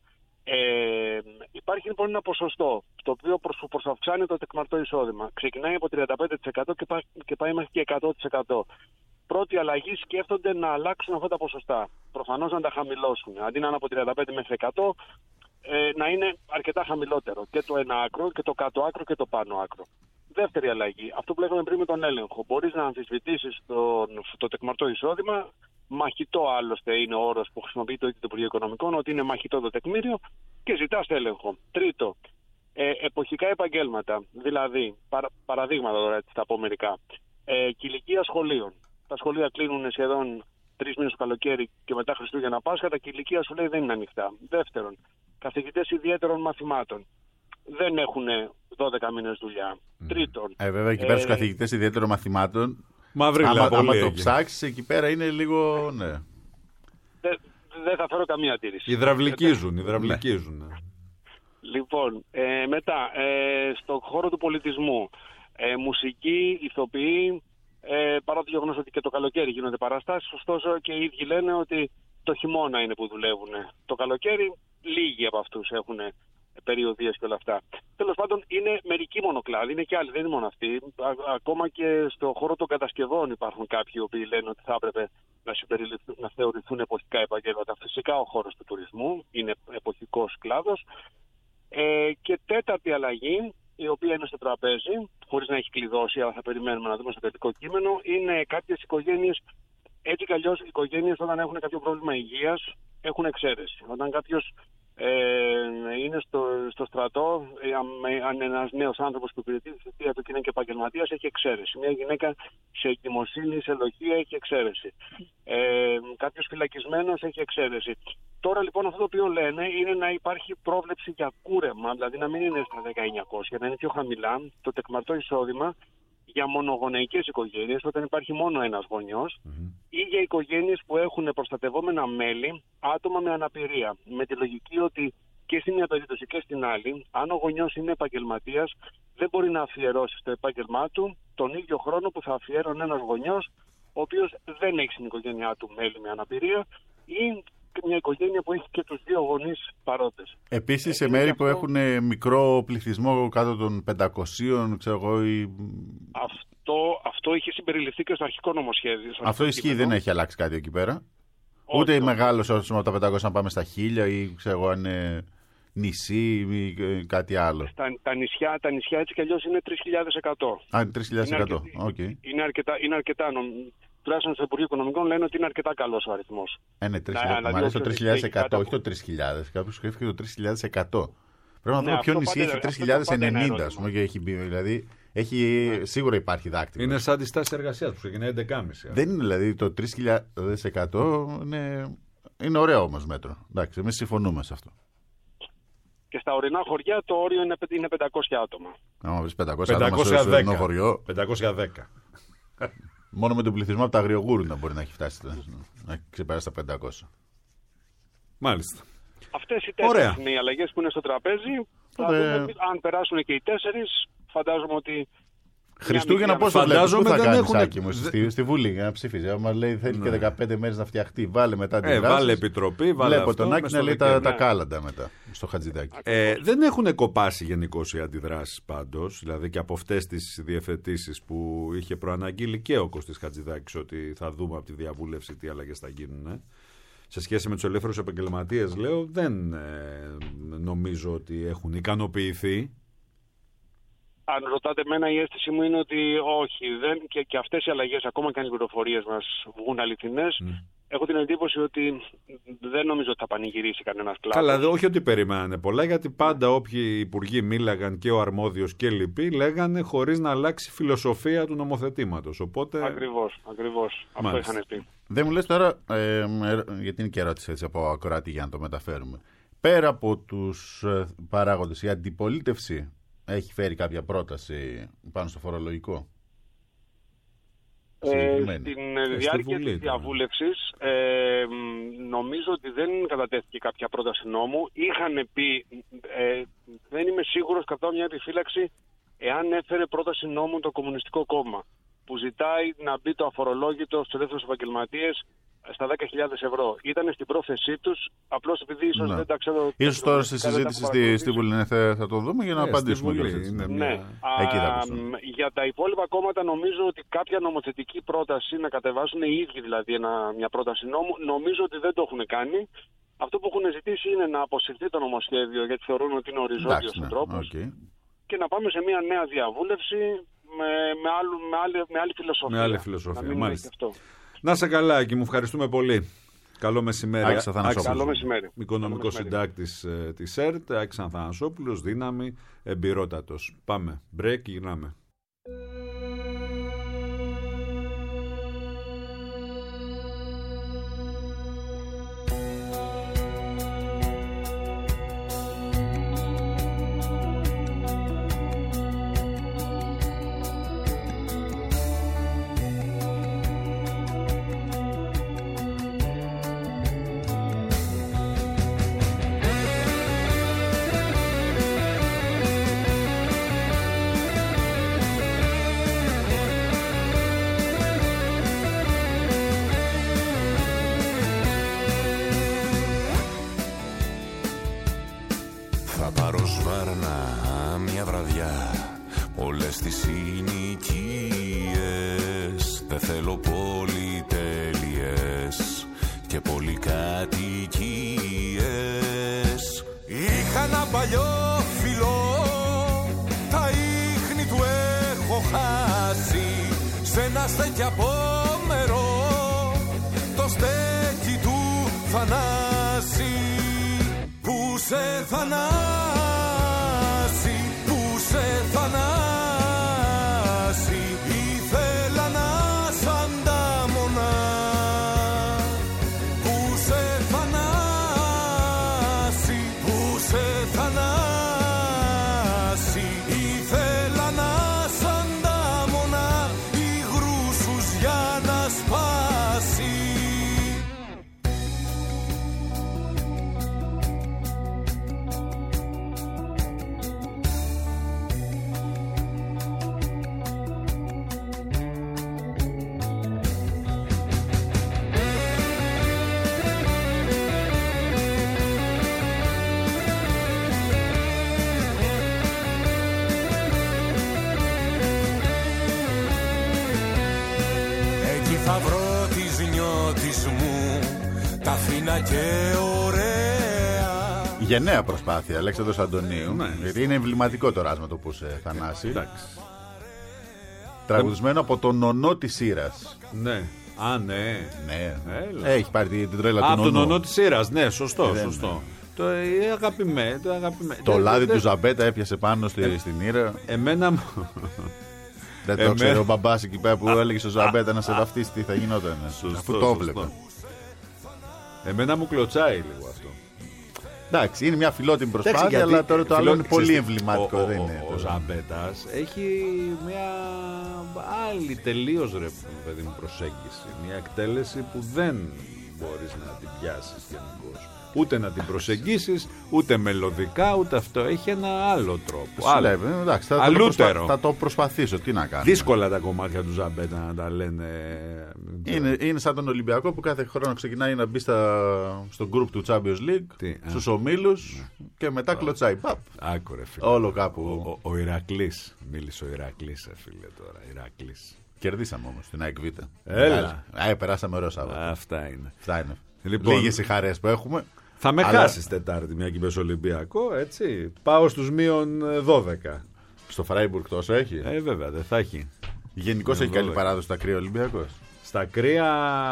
Ε, υπάρχει λοιπόν ένα ποσοστό το οποίο προσ, προσαυξάνει το τεκμαρτό εισόδημα. Ξεκινάει από τριάντα πέντε τοις εκατό και, πά, και πάει μέχρι και εκατό τοις εκατό. Πρώτη αλλαγή, σκέφτονται να αλλάξουν αυτά τα ποσοστά. Προφανώς να τα χαμηλώσουν. Αντί να είναι από τριάντα πέντε μέχρι εκατό, ε, να είναι αρκετά χαμηλότερο. Και το ένα άκρο, και το κάτω άκρο και το πάνω άκρο. Δεύτερη αλλαγή, αυτό που λέγαμε πριν με τον έλεγχο. Μπορείς να αμφισβητήσεις το, το τεκμαρτό εισόδημα. Μαχητό άλλωστε είναι ο όρος που χρησιμοποιεί το Υπουργείο Οικονομικών, ότι είναι μαχητό το τεκμήριο και ζητάς έλεγχο. Τρίτο, ε, εποχικά επαγγέλματα, δηλαδή παρα, παραδείγματα τώρα έτσι θα πω μερικά. Ε, κηλικία σχολείων. Τα σχολεία κλείνουν σχεδόν τρεις μήνες το καλοκαίρι και μετά Χριστούγεννα Πάσχα. Τα κηλικία σου λέει δεν είναι ανοιχτά. Δεύτερον, καθηγητές ιδιαίτερων μαθημάτων. Δεν έχουν δώδεκα μήνες δουλειά. Mm. Τρίτον. Ε, βέβαια εκεί πέρα στους καθηγητές ιδιαίτερων μαθημάτων. Μαύρη, άμα, πολύ άμα το ψάξεις εκεί πέρα είναι λίγο. Ναι. Δεν δε θα φέρω καμία αντίρρηση. Υδραυλικίζουν, υδραυλικίζουν. Ναι. Λοιπόν, ε, μετά, ε, στον χώρο του πολιτισμού, ε, μουσική, ηθοποιοί, ε, παρά το γεγονός ότι και το καλοκαίρι γίνονται παραστάσεις, ωστόσο και οι ίδιοι λένε ότι το χειμώνα είναι που δουλεύουν. Το καλοκαίρι λίγοι από αυτούς έχουν περιοδίες και όλα αυτά. Τέλος πάντων, είναι μερικοί μονοκλάδοι, είναι και άλλοι, δεν είναι μόνο αυτοί. Α, ακόμα και στον χώρο των κατασκευών υπάρχουν κάποιοι οι οποίοι λένε ότι θα έπρεπε να, να θεωρηθούν εποχικά επαγγέλματα. Φυσικά ο χώρος του τουρισμού είναι εποχικός κλάδος. Ε, και τέταρτη αλλαγή, η οποία είναι στο τραπέζι, χωρίς να έχει κλειδώσει, αλλά θα περιμένουμε να δούμε στο τελικό κείμενο, είναι κάποιες οικογένειες, έτσι κι αλλιώς οι οικογένειες όταν έχουν κάποιο πρόβλημα υγείας έχουν εξαίρεση. Όταν κάποιος Ε, είναι στο, στο στρατό, αν είναι ένας νέος άνθρωπος που υπηρετεί τη θητεία του και είναι και επαγγελματίας, έχει εξαίρεση. Μια γυναίκα σε εγκυμοσύνη, σε λοχεία έχει εξαίρεση. Ε, κάποιος φυλακισμένος έχει εξαίρεση. Τώρα λοιπόν αυτό το οποίο λένε είναι να υπάρχει πρόβλεψη για κούρεμα, δηλαδή να μην είναι στα δέκα χιλιάδες εννιακόσια, να είναι πιο χαμηλά το τεκμαρτό εισόδημα για μονογονεϊκές οικογένειες, όταν υπάρχει μόνο ένας γονιός, mm-hmm. ή για οικογένειες που έχουν προστατευόμενα μέλη, άτομα με αναπηρία. Με τη λογική ότι και στην μια περίπτωση και στην άλλη, αν ο γονιός είναι επαγγελματίας, δεν μπορεί να αφιερώσει στο επάγγελμά του τον ίδιο χρόνο που θα αφιέρωνε ένας γονιός, ο οποίος δεν έχει στην οικογένειά του μέλη με αναπηρία, ή μια οικογένεια που έχει και τους δύο γονείς παρόντες. Επίσης, σε μέρη αυτό... που έχουν μικρό πληθυσμό κάτω των πεντακοσίων, ξέρω εγώ. Ή... Αυτό, αυτό είχε συμπεριληφθεί και στο αρχικό νομοσχέδιο. Στο αυτό ισχύει, κείμενο. Δεν έχει αλλάξει κάτι εκεί πέρα. Όχι, ούτε όχι. Μεγάλος όσο από τα πεντακόσια να πάμε στα χίλια ή ξέρω εγώ αν είναι νησί ή κάτι άλλο. Στα, τα, νησιά, τα νησιά έτσι κι αλλιώς είναι τρεις χιλιάδες εκατό. Α, τρεις χιλιάδες εκατό. Okay. Είναι αρκετά, είναι αρκετά τουλάχιστον στο Υπουργείο Οικονομικών λένε ότι είναι αρκετά καλός ο αριθμός. Ε, ναι, το τρεις χιλιάδες εκατό, όχι το τρεις χιλιάδες. Κάποιος σκέφτηκε το τρεις χιλιάδες εκατό. Πρέπει να δούμε ναι, ποιο νησί έχει τρεις χιλιάδες ενενήντα, ας πούμε, και έχει μπει. Δηλαδή, έχει, ναι. Σίγουρα υπάρχει δάκτυλο. Είναι σαν τη στάση εργασίας που ξεκινάει έντεκα κόμμα πέντε. Δεν είναι δηλαδή το τρεις χιλιάδες εκατό είναι, είναι ωραίο όμως μέτρο. Εντάξει, εμείς συμφωνούμε σε αυτό. Και στα ορεινά χωριά το όριο είναι, είναι πεντακόσια άτομα. Άμα πεις πεντακόσια άτομα στο ορεινό χωριό. πεντακόσια δέκα. Μόνο με τον πληθυσμό από τα αγριογούρουνα μπορεί να έχει φτάσει να ξεπεράσει τα πεντακόσια. Μάλιστα. Αυτές οι τέσσερις είναι οι αλλαγές που είναι στο τραπέζι. Θα δούμε, αν περάσουν και οι τέσσερις, φαντάζομαι ότι. Χριστούγεννα πώς το βλέπεις, πού θα κάνεις Άκη μου, στη, στη Βουλή για να ψηφίζει. Άμα λέει θέλει ναι. και δεκαπέντε μέρες να φτιαχτεί, βάλε μετά την ε, βάλε επιτροπή, βάλε Βλέπω αυτό. Τον Άκη να λέει τα, ναι. τα κάλαντα μετά στο Χατζηδάκι. Ε, δεν έχουν κοπάσει γενικώς οι αντιδράσεις πάντως, δηλαδή και από αυτές τις διευθετήσεις που είχε προαναγγείλει και ο Κωστής Χατζηδάκης ότι θα δούμε από τη διαβούλευση τι αλλαγές θα γίνουν. Ε. Σε σχέση με τους ελεύθερους επαγγελματίες, λέω, δεν ε, νομίζω ότι έχουν ικανοποιηθεί. Αν ρωτάτε εμένα, η αίσθηση μου είναι ότι όχι. Δεν, και, και αυτές οι αλλαγές, ακόμα και αν οι πληροφορίες μας βγουν αληθινές, mm. έχω την εντύπωση ότι δεν νομίζω ότι θα πανηγυρίσει κανένας κλάδος. Καλά, δε, όχι ότι περιμένανε πολλά, γιατί πάντα όποιοι υπουργοί μίλαγαν και ο αρμόδιος και λοιποί λέγανε χωρίς να αλλάξει η φιλοσοφία του νομοθετήματος. Οπότε... Ακριβώς, ακριβώς. Αυτό είχαν πει. Δεν μου λες τώρα, ε, γιατί είναι και ερώτηση έτσι από ακροατή για να το μεταφέρουμε. Πέρα από τους παράγοντες, η αντιπολίτευση έχει φέρει κάποια πρόταση πάνω στο φορολογικό? Ε, στην ε, διάρκεια της διαβούλευσης ε, νομίζω ότι δεν κατατέθηκε κάποια πρόταση νόμου. Είχαν πει, ε, δεν είμαι σίγουρος, κατά μια επιφύλαξη, εάν έφερε πρόταση νόμου το Κομμουνιστικό Κόμμα, που ζητάει να μπει το αφορολόγητο στους ελεύθερους επαγγελματίες στα δέκα χιλιάδες ευρώ. Ήταν στην πρόθεσή τους, απλώς επειδή ίσως ναι. δεν τα ξέρω... Ίσως τώρα στη συζήτηση στη, στη Βουλή θα, θα το δούμε για να yeah, απαντήσουμε. Είναι ναι. Εκεί Α, για τα υπόλοιπα κόμματα νομίζω ότι κάποια νομοθετική πρόταση να κατεβάσουν οι ίδιοι δηλαδή ένα, μια πρόταση νόμου, νομίζω ότι δεν το έχουν κάνει. Αυτό που έχουν ζητήσει είναι να αποσυρθεί το νομοσχέδιο, γιατί θεωρούν ότι είναι οριζόντιος ο τρόπος, okay. και να πάμε σε μια νέα διαβούλευση με, με, άλλου, με, άλλη, με άλλη φιλοσοφία. Με άλλη φιλοσοφία, μάλιστα. Να σε καλά, Άκη, μου ευχαριστούμε πολύ. Καλό μεσημέρι. Άκης Αθανασόπουλος. Καλό μεσημέρι. Οικονομικός συντάκτης ε, της ΕΡΤ, Άκης Αθανασόπουλος, δύναμη, εμπειρότατος. Πάμε, break, γυρνάμε. Θα βρω τις νιώτης μου, τα φίνα και ωραία. Γενναία προσπάθεια, Αλέξανδρος Αντωνίου, ναι. Γιατί είναι εμβληματικό το ράσμα το που σε Θανάση. Εντάξει. Τραγουδισμένο από τον Νονό της Σύρας. Ναι. Α, ναι. Ναι. Έχει πάρει την τρέλα του Νονό. Από τον Νονό της Σύρας, ναι, σωστό, ε, σωστό. Ναι. Το ε, αγαπημέ, το αγαπημέ. Το λάδι του Ζαμπέτα έπιασε πάνω στη, ε, στην Ήρα. Εμένα... Δεν το ξέρει ο μπαμπάς εκεί πέρα που έλεγε στο Ζαμπέτα να σε βαφτίσει τι θα γινόταν. Αφού το έβλεπε. Εμένα μου κλωτσάει λίγο αυτό. Εντάξει, είναι μια φιλότιμη προσπάθεια, αλλά τώρα το άλλο είναι πολύ εμβληματικό. Ο, ο, ο, ο Ζαμπέτας έχει μια άλλη τελείως ρε παιδί μου προσέγγιση. Μια εκτέλεση που δεν μπορείς να την πιάσεις γενικώς. Ούτε να την προσεγγίσεις, ούτε μελωδικά, ούτε αυτό. Έχει ένα άλλο τρόπο. Άλλο. Λέμε, εντάξει, θα, Αλλούτερο. Το προσπα... θα το προσπαθήσω. Τι να κάνω. Δύσκολα τα κομμάτια του Ζαμπέτα να τα λένε. Είναι, είναι σαν τον Ολυμπιακό που κάθε χρόνο ξεκινάει να μπει στα, στο group του Champions League, στους ομίλους ναι. και μετά κλωτσάει. Παπ. Άκουρε, φίλε. Όλο κάπου. Ο, ο, ο Ηρακλής. Μίλησε ο Ηρακλής, φίλε τώρα. Ηρακλής. Κερδίσαμε όμως την ΑΕΚ Β. Έλα. Α, περάσαμε ωραίο Σάββατο. Αυτά είναι. Αυτά είναι. Λοιπόν, λίγες οι χαρές που έχουμε. Θα με αλλά... χάσεις Τετάρτη μια και πες Ολυμπιακό, έτσι. Πάω στους μείον δώδεκα. Στο Φράιμπουργκ τόσο έχει. Ε, βέβαια, δεν θα έχει. Γενικώς έχει καλή παράδοση στα κρύα Ολυμπιακός. Στα κρύα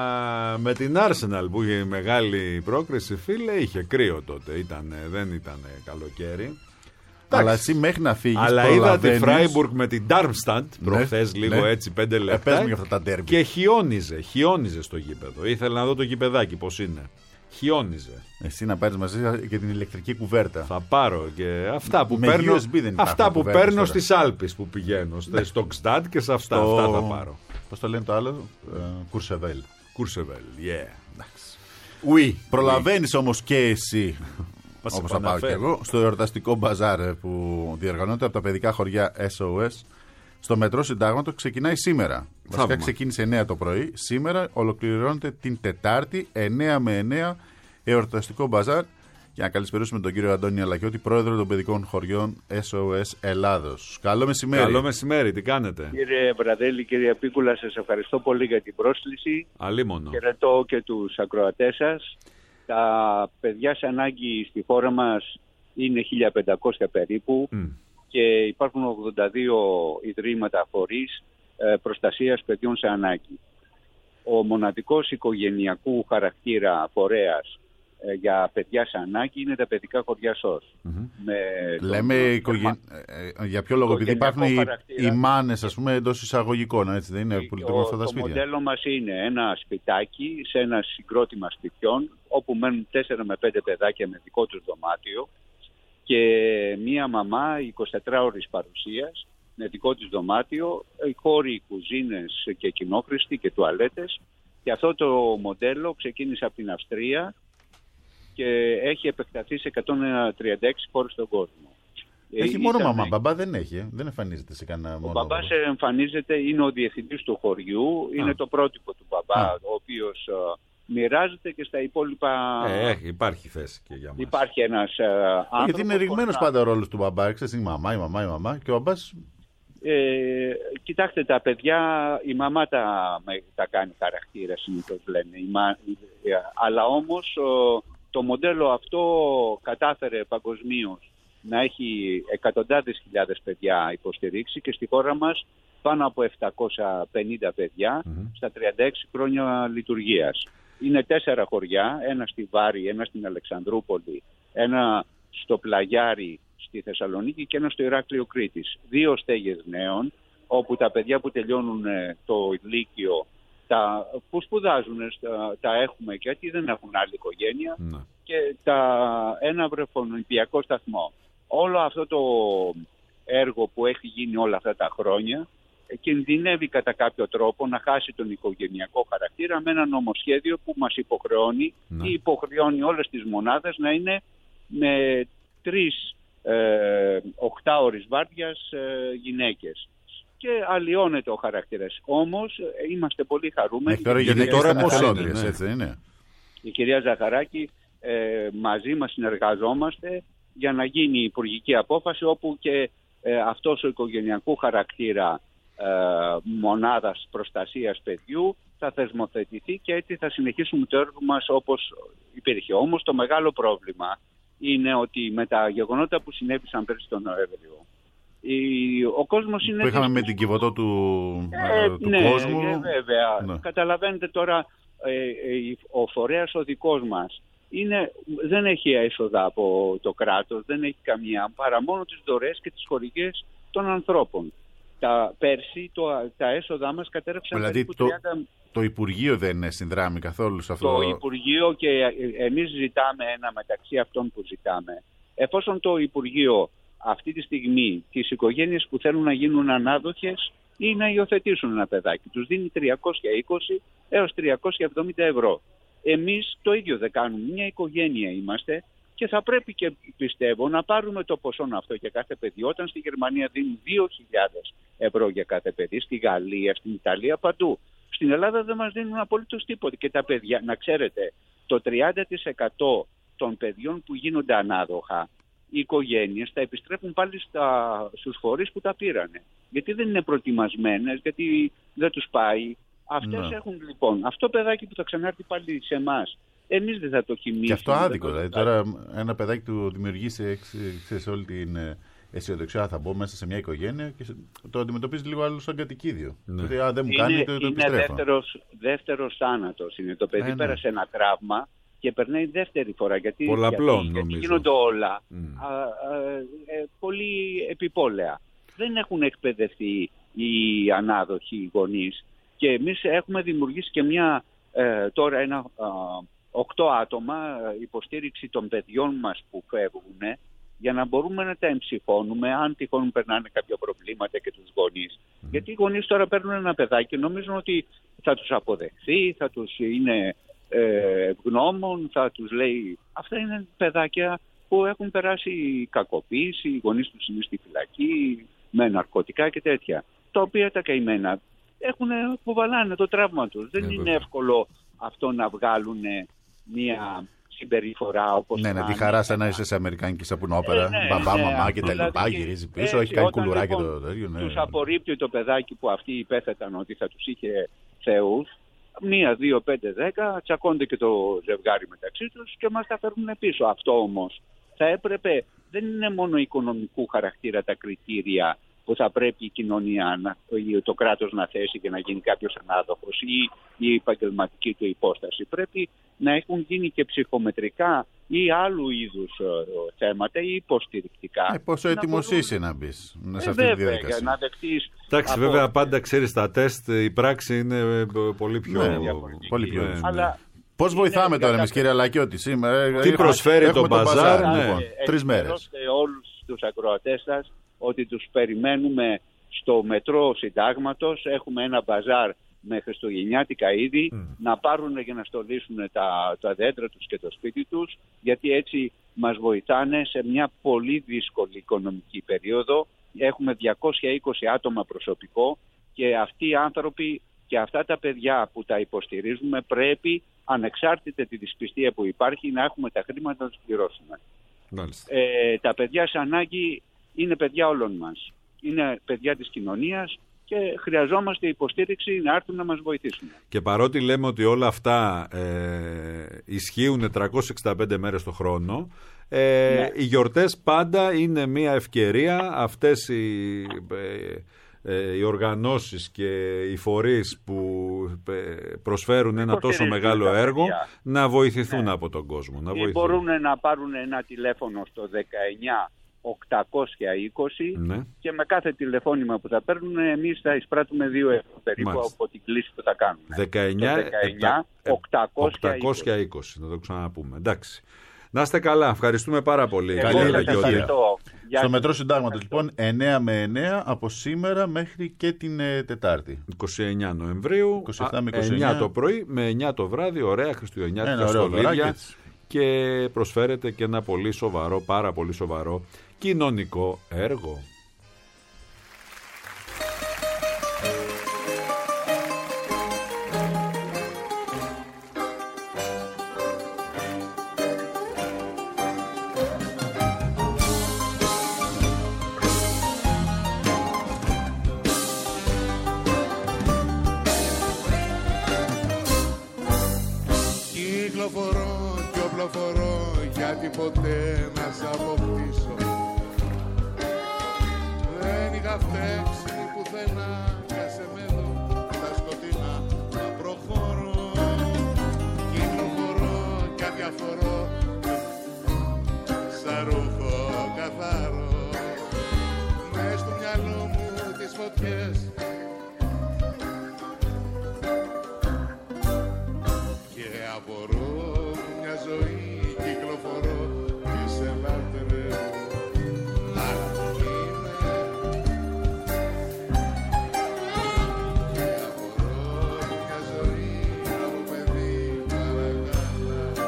με την Arsenal που είχε μεγάλη πρόκριση, φίλε, είχε κρύο τότε. Ήτανε, δεν ήταν καλοκαίρι. Αλλά εσύ μέχρι να φύγεις. Αλλά είδα τη Φράιμπουργκ με την Darmstadt προχθές, ναι, λίγο, ναι, έτσι πέντε λεπτά. Ε, αυτά τα ντέρμπι. Και χιόνιζε, χιόνιζε στο γήπεδο. Ήθελα να δω το γηπεδάκι πώς είναι. Χιόνιζε. Εσύ να πάρεις μαζί και την ηλεκτρική κουβέρτα. Θα πάρω και αυτά που με παίρνω, αυτά που παίρνω στις Άλπεις που πηγαίνω. Ναι. Στο Gstaad και σε αυτά. Στο... αυτά θα πάρω. Πώς το λένε το άλλο? Κουρσεβέλ. Κουρσεβέλ, yeah. Oui. Προλαβαίνεις όμως και εσύ, όπως θα πάω και εγώ, στο εορταστικό μπαζάρ που διοργανώνεται από τα παιδικά χωριά ες ο ες στο μετρό Συντάγματος. Ξεκινάει σήμερα. Βασικά ξεκίνησε εννιά το πρωί. Σήμερα ολοκληρώνεται την Τετάρτη εννιά με εννιά εορταστικό μπαζάρ. Για να καλησπερίσουμε τον κύριο Αντώνη Αλαχιώτη, πρόεδρο των παιδικών χωριών ες ο ες Ελλάδος. Καλό μεσημέρι. Καλό μεσημέρι, τι κάνετε? Κύριε Βραδέλη, κύριε Πίκουλα, σας ευχαριστώ πολύ για την πρόσκληση. Αλίμονο. Χαιρετώ και τους ακροατές σας. Τα παιδιά σε ανάγκη στη χώρα μας είναι χίλια πεντακόσια περίπου mm. και υπάρχουν ογδόντα δύο ιδρύματα φορείς ε, προστασίας παιδιών σε ανάγκη. Ο μοναδικός οικογενειακού χαρακτήρα φορέας ε, για παιδιά σε ανάγκη είναι τα παιδικά χωριά ΣΟΣ. Mm-hmm. Με Λέμε τον... οικογεν... ε, για ποιο λόγο? Επειδή υπάρχουν οι, οι μάνες, ας πούμε, εντός εισαγωγικών, έτσι δεν είναι, που λειτουργούν αυτά τα σπίτια? Το μοντέλο μας είναι ένα σπιτάκι σε ένα συγκρότημα σπιτιών, όπου μένουν τέσσερα με πέντε παιδάκια με δικό τους δωμάτιο και μία μαμά εικοσιτετράωρης παρουσίας με δικό της δωμάτιο, χώροι, κουζίνες και κοινόχρηστοι και τουαλέτες. Και αυτό το μοντέλο ξεκίνησε από την Αυστρία και έχει επεκταθεί σε εκατόν τριάντα έξι χώρες στον κόσμο. Έχει μόνο ήταν... μαμά, μπαμπά δεν έχει, δεν εμφανίζεται σε κανένα μόνο. Ο μπαμπάς εμφανίζεται, είναι ο διευθυντής του χωριού, είναι Α. το πρότυπο του μπαμπά, Α. ο οποίος uh, μοιράζεται και στα υπόλοιπα... Ε, υπάρχει θέση και για μας. Υπάρχει ένας uh, άνθρωπος... Γιατί είναι ρηγμένος πάντα ο ρόλος του μπαμπά, ξέρεις, είναι η μαμά, η μαμά, η μαμά και ο μπαμπάς... Ε, κοιτάξτε, τα παιδιά, η μαμά τα, τα κάνει χαρακτήρα, συνήθως λένε, η μα, ε, αλλά όμως ο, το μοντέλο αυτό κατάφερε παγκοσμίως να έχει εκατοντάδες χιλιάδες παιδιά υποστηρίξει και στη χώρα μας πάνω από επτακόσια πενήντα παιδιά mm-hmm. στα τριάντα έξι χρόνια λειτουργίας. Είναι τέσσερα χωριά, ένα στη Βάρη, ένα στην Αλεξανδρούπολη, ένα στο Πλαγιάρι στη Θεσσαλονίκη και ένα στο Ηράκλειο Κρήτης. Δύο στέγες νέων, όπου τα παιδιά που τελειώνουν το λύκειο, τα, που σπουδάζουν, τα, τα έχουμε γιατί δεν έχουν άλλη οικογένεια, ναι. και τα, ένα βρεφονιπιακό σταθμό. Όλο αυτό το έργο που έχει γίνει όλα αυτά τα χρόνια κινδυνεύει κατά κάποιο τρόπο να χάσει τον οικογενειακό χαρακτήρα με ένα νομοσχέδιο που μας υποχρεώνει ναι. ή υποχρεώνει όλες τις μονάδες να είναι με τρεις ε, οκτάωρης βάρδιας ε, γυναίκες. Και αλλοιώνεται ο χαρακτήρας. Όμως ε, είμαστε πολύ χαρούμενοι. Ε, τώρα γιατί τώρα πώς είναι, ναι. έτσι είναι. Η κυρία Ζαχαράκη ε, μαζί μας συνεργαζόμαστε για να γίνει η υπουργική απόφαση όπου και ε, αυτός ο οικογενειακού χαρακτήρα ε, μονάδας προστασίας παιδιού θα θεσμοθετηθεί και έτσι θα συνεχίσουμε το έργο μας όπως υπήρχε. Όμως το μεγάλο πρόβλημα είναι ότι με τα γεγονότα που συνέβησαν πέρσι τον Νοέμβριο, η, ο κόσμος είναι... Που είχαμε με την Κιβωτό του, ε, του ναι, κόσμου. Ε, βέβαια. Ναι. Καταλαβαίνετε τώρα, ε, ε, ο φορέας ο δικός μας είναι, δεν έχει έσοδα από το κράτος, δεν έχει καμία, παρά μόνο τις δωρεές και τις χορηγίες των ανθρώπων. Τα, πέρσι το, τα έσοδά μας κατέρευσαν δηλαδή περίπου το, τριάντα... το Υπουργείο δεν συνδράμει καθόλου σε αυτό. Το Υπουργείο και εμείς ζητάμε ένα μεταξύ αυτών που ζητάμε. Εφόσον το Υπουργείο αυτή τη στιγμή τις οικογένειες που θέλουν να γίνουν ανάδοχες ή να υιοθετήσουν ένα παιδάκι, τους δίνει τριακόσια είκοσι έως τριακόσια εβδομήντα ευρώ. Εμείς το ίδιο δεν κάνουμε. Μια οικογένεια είμαστε και θα πρέπει και πιστεύω να πάρουμε το ποσό αυτό για κάθε παιδί. Όταν στη Γερμανία δίνουν δύο χιλιάδες ευρώ για κάθε παιδί, στη Γαλλία, στην Ιταλία, παντού. Στην Ελλάδα δεν μας δίνουν απολύτως τίποτα. Και τα παιδιά, να ξέρετε, το τριάντα τοις εκατό των παιδιών που γίνονται ανάδοχα, οι οικογένειες θα επιστρέφουν πάλι στα, στους φορείς που τα πήρανε. Γιατί δεν είναι προετοιμασμένες, γιατί δεν τους πάει. Αυτές ναι. έχουν λοιπόν αυτό παιδάκι που θα ξανάρθει πάλι σε εμάς. Εμείς δεν θα το κοιμήσουμε. Και αυτό άδικο. Δηλαδή, τώρα ένα παιδάκι του δημιουργήσει σε όλη την αισιοδοξία, θα μπω μέσα σε μια οικογένεια και το αντιμετωπίζει λίγο άλλο σαν κατοικίδιο. Ναι. Δηλαδή, α, δεν μου κάνει, είναι, το, το είναι επιστρέφω. δεύτερος, δεύτερος θάνατος. Είναι. Το παιδί ε, ναι. πέρασε ένα τραύμα και περνάει δεύτερη φορά. Γιατί, Πολλαπλών, γιατί, νομίζω. γιατί γίνονται όλα Mm. α, α, ε, πολύ επιπόλαια. Δεν έχουν εκπαιδευτεί οι ανάδοχοι γονείς. Και εμείς έχουμε δημιουργήσει και μια, ε, τώρα ένα α, οκτώ άτομα υποστήριξη των παιδιών μας που φεύγουν, για να μπορούμε να τα εμψυχώνουμε αν τυχόν περνάνε κάποια προβλήματα και τους γονείς. Mm. Γιατί οι γονείς τώρα παίρνουν ένα παιδάκι και νομίζουν ότι θα τους αποδεχθεί, θα τους είναι ε, ευγνώμων, θα τους λέει... Αυτά είναι παιδάκια που έχουν περάσει κακοποίηση, οι γονείς τους είναι στη φυλακή, με ναρκωτικά και τέτοια. Τα οποία τα καημένα έχουν, κουβαλάνε το τραύμα τους. Δεν yeah, είναι εύκολο αυτό να βγάλουν μια... συμπεριφορά όπως ναι, να τη χαρά σαν να είσαι σε αμερικάνικη σαπουνόπερα, ε, ναι, μπαμπά, ναι, μαμά και τα δηλαδή, λοιπά, γυρίζει πίσω, έτσι, έχει κάνει όταν, κουλουράκι λοιπόν, το τέτοιο. Ναι. Τους απορρίπτει το παιδάκι που αυτοί υπέθεταν ότι θα τους είχε θεούς, μία, δύο, πέντε, δέκα, τσακώνται και το ζευγάρι μεταξύ τους και μας τα φέρνουν πίσω. Αυτό όμως θα έπρεπε, δεν είναι μόνο οικονομικού χαρακτήρα τα κριτήρια που θα πρέπει η κοινωνία, να, το κράτος να θέσει και να γίνει κάποιος ανάδοχος ή η επαγγελματική του υπόσταση. Πρέπει να έχουν γίνει και ψυχομετρικά ή άλλου είδους uh, θέματα ή υποστηρικτικά. Ε, πόσο έτοιμος μπορούν... είσαι να μπεις ε, σε αυτή βέβαια, τη διαδικασία. Για να δεχτείς. Εντάξει, από... βέβαια πάντα ξέρεις τα τεστ, η πράξη είναι πολύ πιο... Ναι, πολύ πιο... Ναι, Αλλά... Πώς βοηθάμε τώρα εμείς, κύριε Λακιώτη, σήμερα? Τι προσφέρει το μπαζάρ, ναι. Λοιπόν, τρεις μέρες. Όλους τους ακροατές σας ότι τους περιμένουμε στο μετρό Συντάγματος. Έχουμε ένα μπαζάρ με χριστουγεννιάτικα είδη, mm. να πάρουν και να στολίσουν τα, τα δέντρα τους και το σπίτι τους, γιατί έτσι μας βοηθάνε σε μια πολύ δύσκολη οικονομική περίοδο. Έχουμε διακόσια είκοσι άτομα προσωπικό και αυτοί οι άνθρωποι και αυτά τα παιδιά που τα υποστηρίζουμε πρέπει, ανεξάρτητα τη δυσπιστία που υπάρχει, να έχουμε τα χρήματα να τους πληρώσουμε. Ε, τα παιδιά σε ανάγκη είναι παιδιά όλων μας. Είναι παιδιά της κοινωνίας και χρειαζόμαστε υποστήριξη να έρθουν να μας βοηθήσουν. Και παρότι λέμε ότι όλα αυτά ε, ισχύουν τριακόσιες εξήντα πέντε μέρες το χρόνο, ε, ναι. οι γιορτές πάντα είναι μια ευκαιρία αυτές οι, ε, ε, οι οργανώσεις και οι φορείς που ε, προσφέρουν ένα τόσο μεγάλο έργο να βοηθηθούν ναι. από τον κόσμο. Να βοηθούν. Μπορούν να πάρουν ένα τηλέφωνο στο δεκαεννιά οκτακόσια είκοσι ναι. και με κάθε τηλεφώνημα που θα παίρνουν εμείς θα εισπράττουμε δύο ευρώ περίπου Μάλιστα. από την κλήση που θα κάνουμε. δεκαεννιά οκτακόσια είκοσι να το ξαναπούμε. Εντάξει. Να είστε καλά. Ευχαριστούμε πάρα πολύ. Καλή Λακιώτη. Στο μετρό Συντάγματος λοιπόν εννέα με εννέα από σήμερα μέχρι και την ε, Τετάρτη. είκοσι εννέα Νοεμβρίου, είκοσι επτά με είκοσι εννέα. εννέα το πρωί με εννέα το βράδυ. Ωραία χριστουγεννιάτικα στολίδια. Και προσφέρεται και ένα πολύ σοβαρό, πάρα πολύ σοβαρό κοινωνικό έργο. Κυκλοφορώ και οπλοφορώ γιατί ποτέ να σ' αποκτήσω. Δεν είχα φταίξει πουθενά για σε με δω στα σκοτεινά να προχωρώ. Κυκλοφορώ και αδιαφορώ σαν ρούχο καθαρό. Μες στο μυαλό μου τις φωτιές και απορώ μια ζωή κυκλοφορώ και σε λατρεύω. Αλλά είμαι και απορώ μια ζωή από παιδί παρακαλά.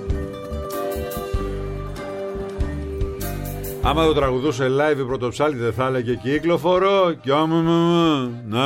Άμα το τραγουδούσε live η Πρωτοψάλτη δεν θα έλεγε κυκλοφορώ κι άμα να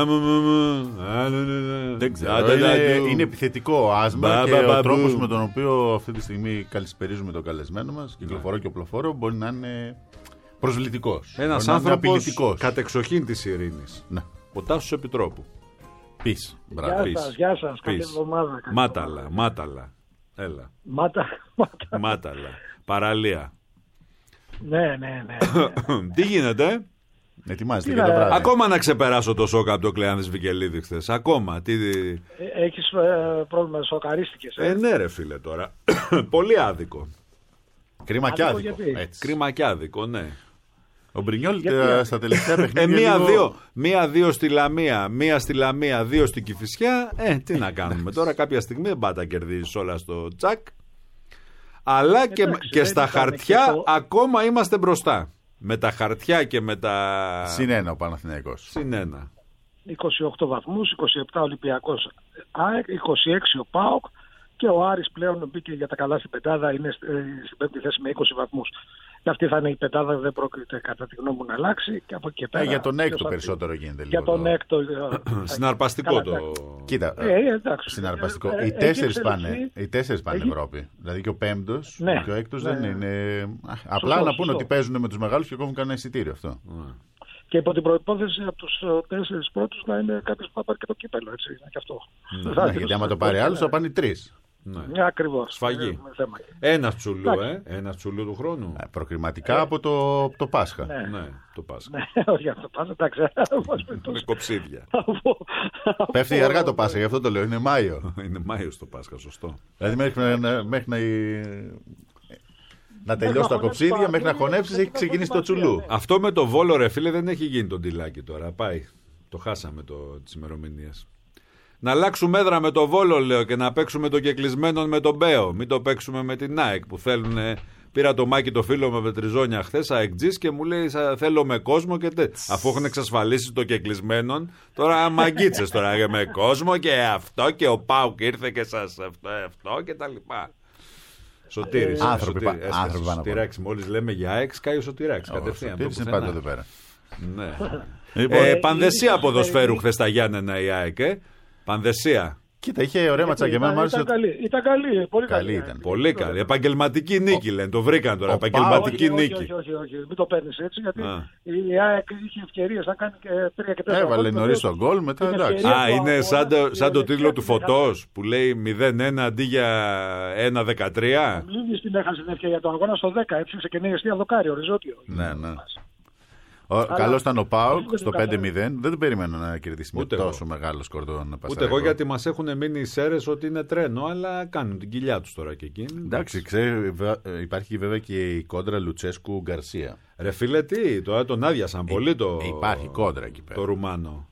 δεν ξέρω, είναι, είναι επιθετικό άσμα και ο τρόπος με τον οποίο αυτή τη στιγμή καλησπερίζουμε τον καλεσμένο μας, κυκλοφορώ και οπλοφόρο, μπορεί να είναι προσβλητικός. Ένας άνθρωπος κατεξοχήν της ειρήνης. Ναι. Ο Τάσος Επιτρόπου. Πεις. Γεια σας, γεια σας, καλή εβδομάδα. Μάταλα, μάταλα. Έλα. Μάτα, μάτα. Μάταλα. Παραλία. Ναι, ναι, ναι. Τι γίνεται? Ετοιμάζεται για το βράδυ. Ακόμα να ξεπεράσω το σοκ από το Κλεάνθης Βικελίδη χθες. Ακόμα. Τι... Έχεις ε, πρόβλημα, σοκαρίστηκες. Ε? ε, ναι ρε φίλε τώρα. Πολύ άδικο. Κρίμα κι άδικο. Κρίμα κι άδικο, ναι. Ο Μπρινιόλ στα τελευταία παιχνίδια. Ε, μία, λίγο... δύο, μία δύο στη Λαμία, μία στη Λαμία, δύο στην Κηφισιά. Ε, τι να κάνουμε τώρα, κάποια στιγμή δεν πάτα κερδίζεις όλα στο τσακ. Αλλά εντάξει, και, και στα χαρτιά και το... ακόμα είμαστε μπροστά. Με τα χαρτιά και με τα... Συνένα ο Παναθηναϊκός. Συνένα. είκοσι οκτώ βαθμούς, είκοσι επτά Ολυμπιακός ΑΕΚ, είκοσι έξι ο ΠΑΟΚ και ο Άρης πλέον μπήκε για τα καλά στην πεντάδα, είναι στην πέμπτη θέση με είκοσι βαθμούς. Και αυτή θα είναι η πεντάδα, δεν πρόκειται κατά τη γνώμη μου να αλλάξει. Και από εκεί πέρα, ε, για τον έκτο περισσότερο γίνεται λίγο. Για τον έκτο. Συναρπαστικό το. Κοίτα, ε, εντάξει. Συναρπαστικό. Ε, οι τέσσερις πάνε, οι τέσσερις πάνε έχει... Ευρώπη. Δηλαδή και ο πέμπτος ναι, και ο έκτος ναι, δεν είναι. Σωστό, απλά να πούνε σωστό. ότι παίζουν με τους μεγάλους και κόβουν κανένα εισιτήριο αυτό. Mm. Και υπό την προϋπόθεση από τους τέσσερις πρώτους να είναι κάποιος που θα πάρει και το κύπελο. Έτσι, είναι και αυτό. Ναι, γιατί άμα το πάρει άλλος θα πάνε τρεις. Ναι, ακριβώς. Σφαγή. Ένα τσουλού, ε. Ένα τσουλού του χρόνου. Ε, προκριματικά ε, από το, το Πάσχα. Ναι, ναι το Πάσχα. Ναι, όχι από το Πάσχα, εντάξει. Με κοψίδια. Πέφτει αργά το Πάσχα, γι' αυτό το λέω. Είναι Μάιο. Είναι Μάιο το Πάσχα, σωστό. Δηλαδή μέχρι να, μέχρι να, να τελειώσει τα κοψίδια, μέχρι να χωνέψεις, έχει ξεκινήσει το τσουλού. Αυτό με το Βόλο, ρε φίλε, δεν έχει γίνει το ντυλάκι τώρα. Πάει. Το χάσαμε τις ημερομηνίες. Να αλλάξουμε έδρα με το Βόλο, λέω, και να παίξουμε το κεκλεισμένο με τον Μπέο. Μην το παίξουμε με την ΑΕΚ που θέλουν. Πήρα το Μάκη το φίλο με Πετριζόνια χθες, αεκτζής, και μου λέει θέλω με κόσμο και τε. Αφού έχουν εξασφαλίσει το κεκλεισμένο, τώρα μαγκίτσες τώρα με κόσμο και αυτό και ο Πάουκ ήρθε και σας αυτό, αυτό και τα λοιπά. Σωτήρης. Άνθρωποι πάνω. Σωτηράκης, μόλις λέμε για ΑΕΚ, σκάει ο Σωτηράκης κατευθείαν. Σωτήρης είναι πάντα εδώ πέρα. Πανδεσία ποδοσφαίρου χθες τα Γιάννενα η ΑΕΚ. Πανδεσία. Κοίτα, είχε ωραία ματσάκια. Ήταν, ήταν, ήταν, καλή. ήταν καλή. Πολύ καλή. καλή ήταν. Πολύ καλή. Επαγγελματική νίκη, λένε. Το βρήκαν τώρα. Επαγγελματική νίκη. Όχι, όχι, όχι. Μην το παίρνει έτσι, γιατί Α. η ΑΕΚ είχε ευκαιρίες να κάνει και τρία και τέσσερα. Έβαλε νωρίς τον γκολ, μετά εντάξει. Α, είναι σαν το, σαν το τίτλο του Φωτός που λέει μηδέν ένα αντί για ένα δεκατρία. Λίγη την έχασε την ευκαιρία του αγώνα στο δέκα, έτσι σε καινή αιστεία δοκάρι, οριζόντιο. Ναι, ναι. Καλώς ήταν ο ΠΑΟΚ στο πέντε μηδέν. Δεν το περίμενα να κερδίσει με τόσο μεγάλο σκορ τον Πασαρικό. Ούτε εγώ, γιατί μας έχουν μείνει οι σέρες ότι είναι τρένο, αλλά κάνουν την κοιλιά τους τώρα και εκείνοι. Εντάξει, ξέρει, υπάρχει βέβαια και η κόντρα Λουτσέσκου Γκαρσία. Ρε φίλε, τι, τώρα τον άδειασαν πολύ το. Υπάρχει κόντρα εκεί πέρα. Το Ρουμάνο.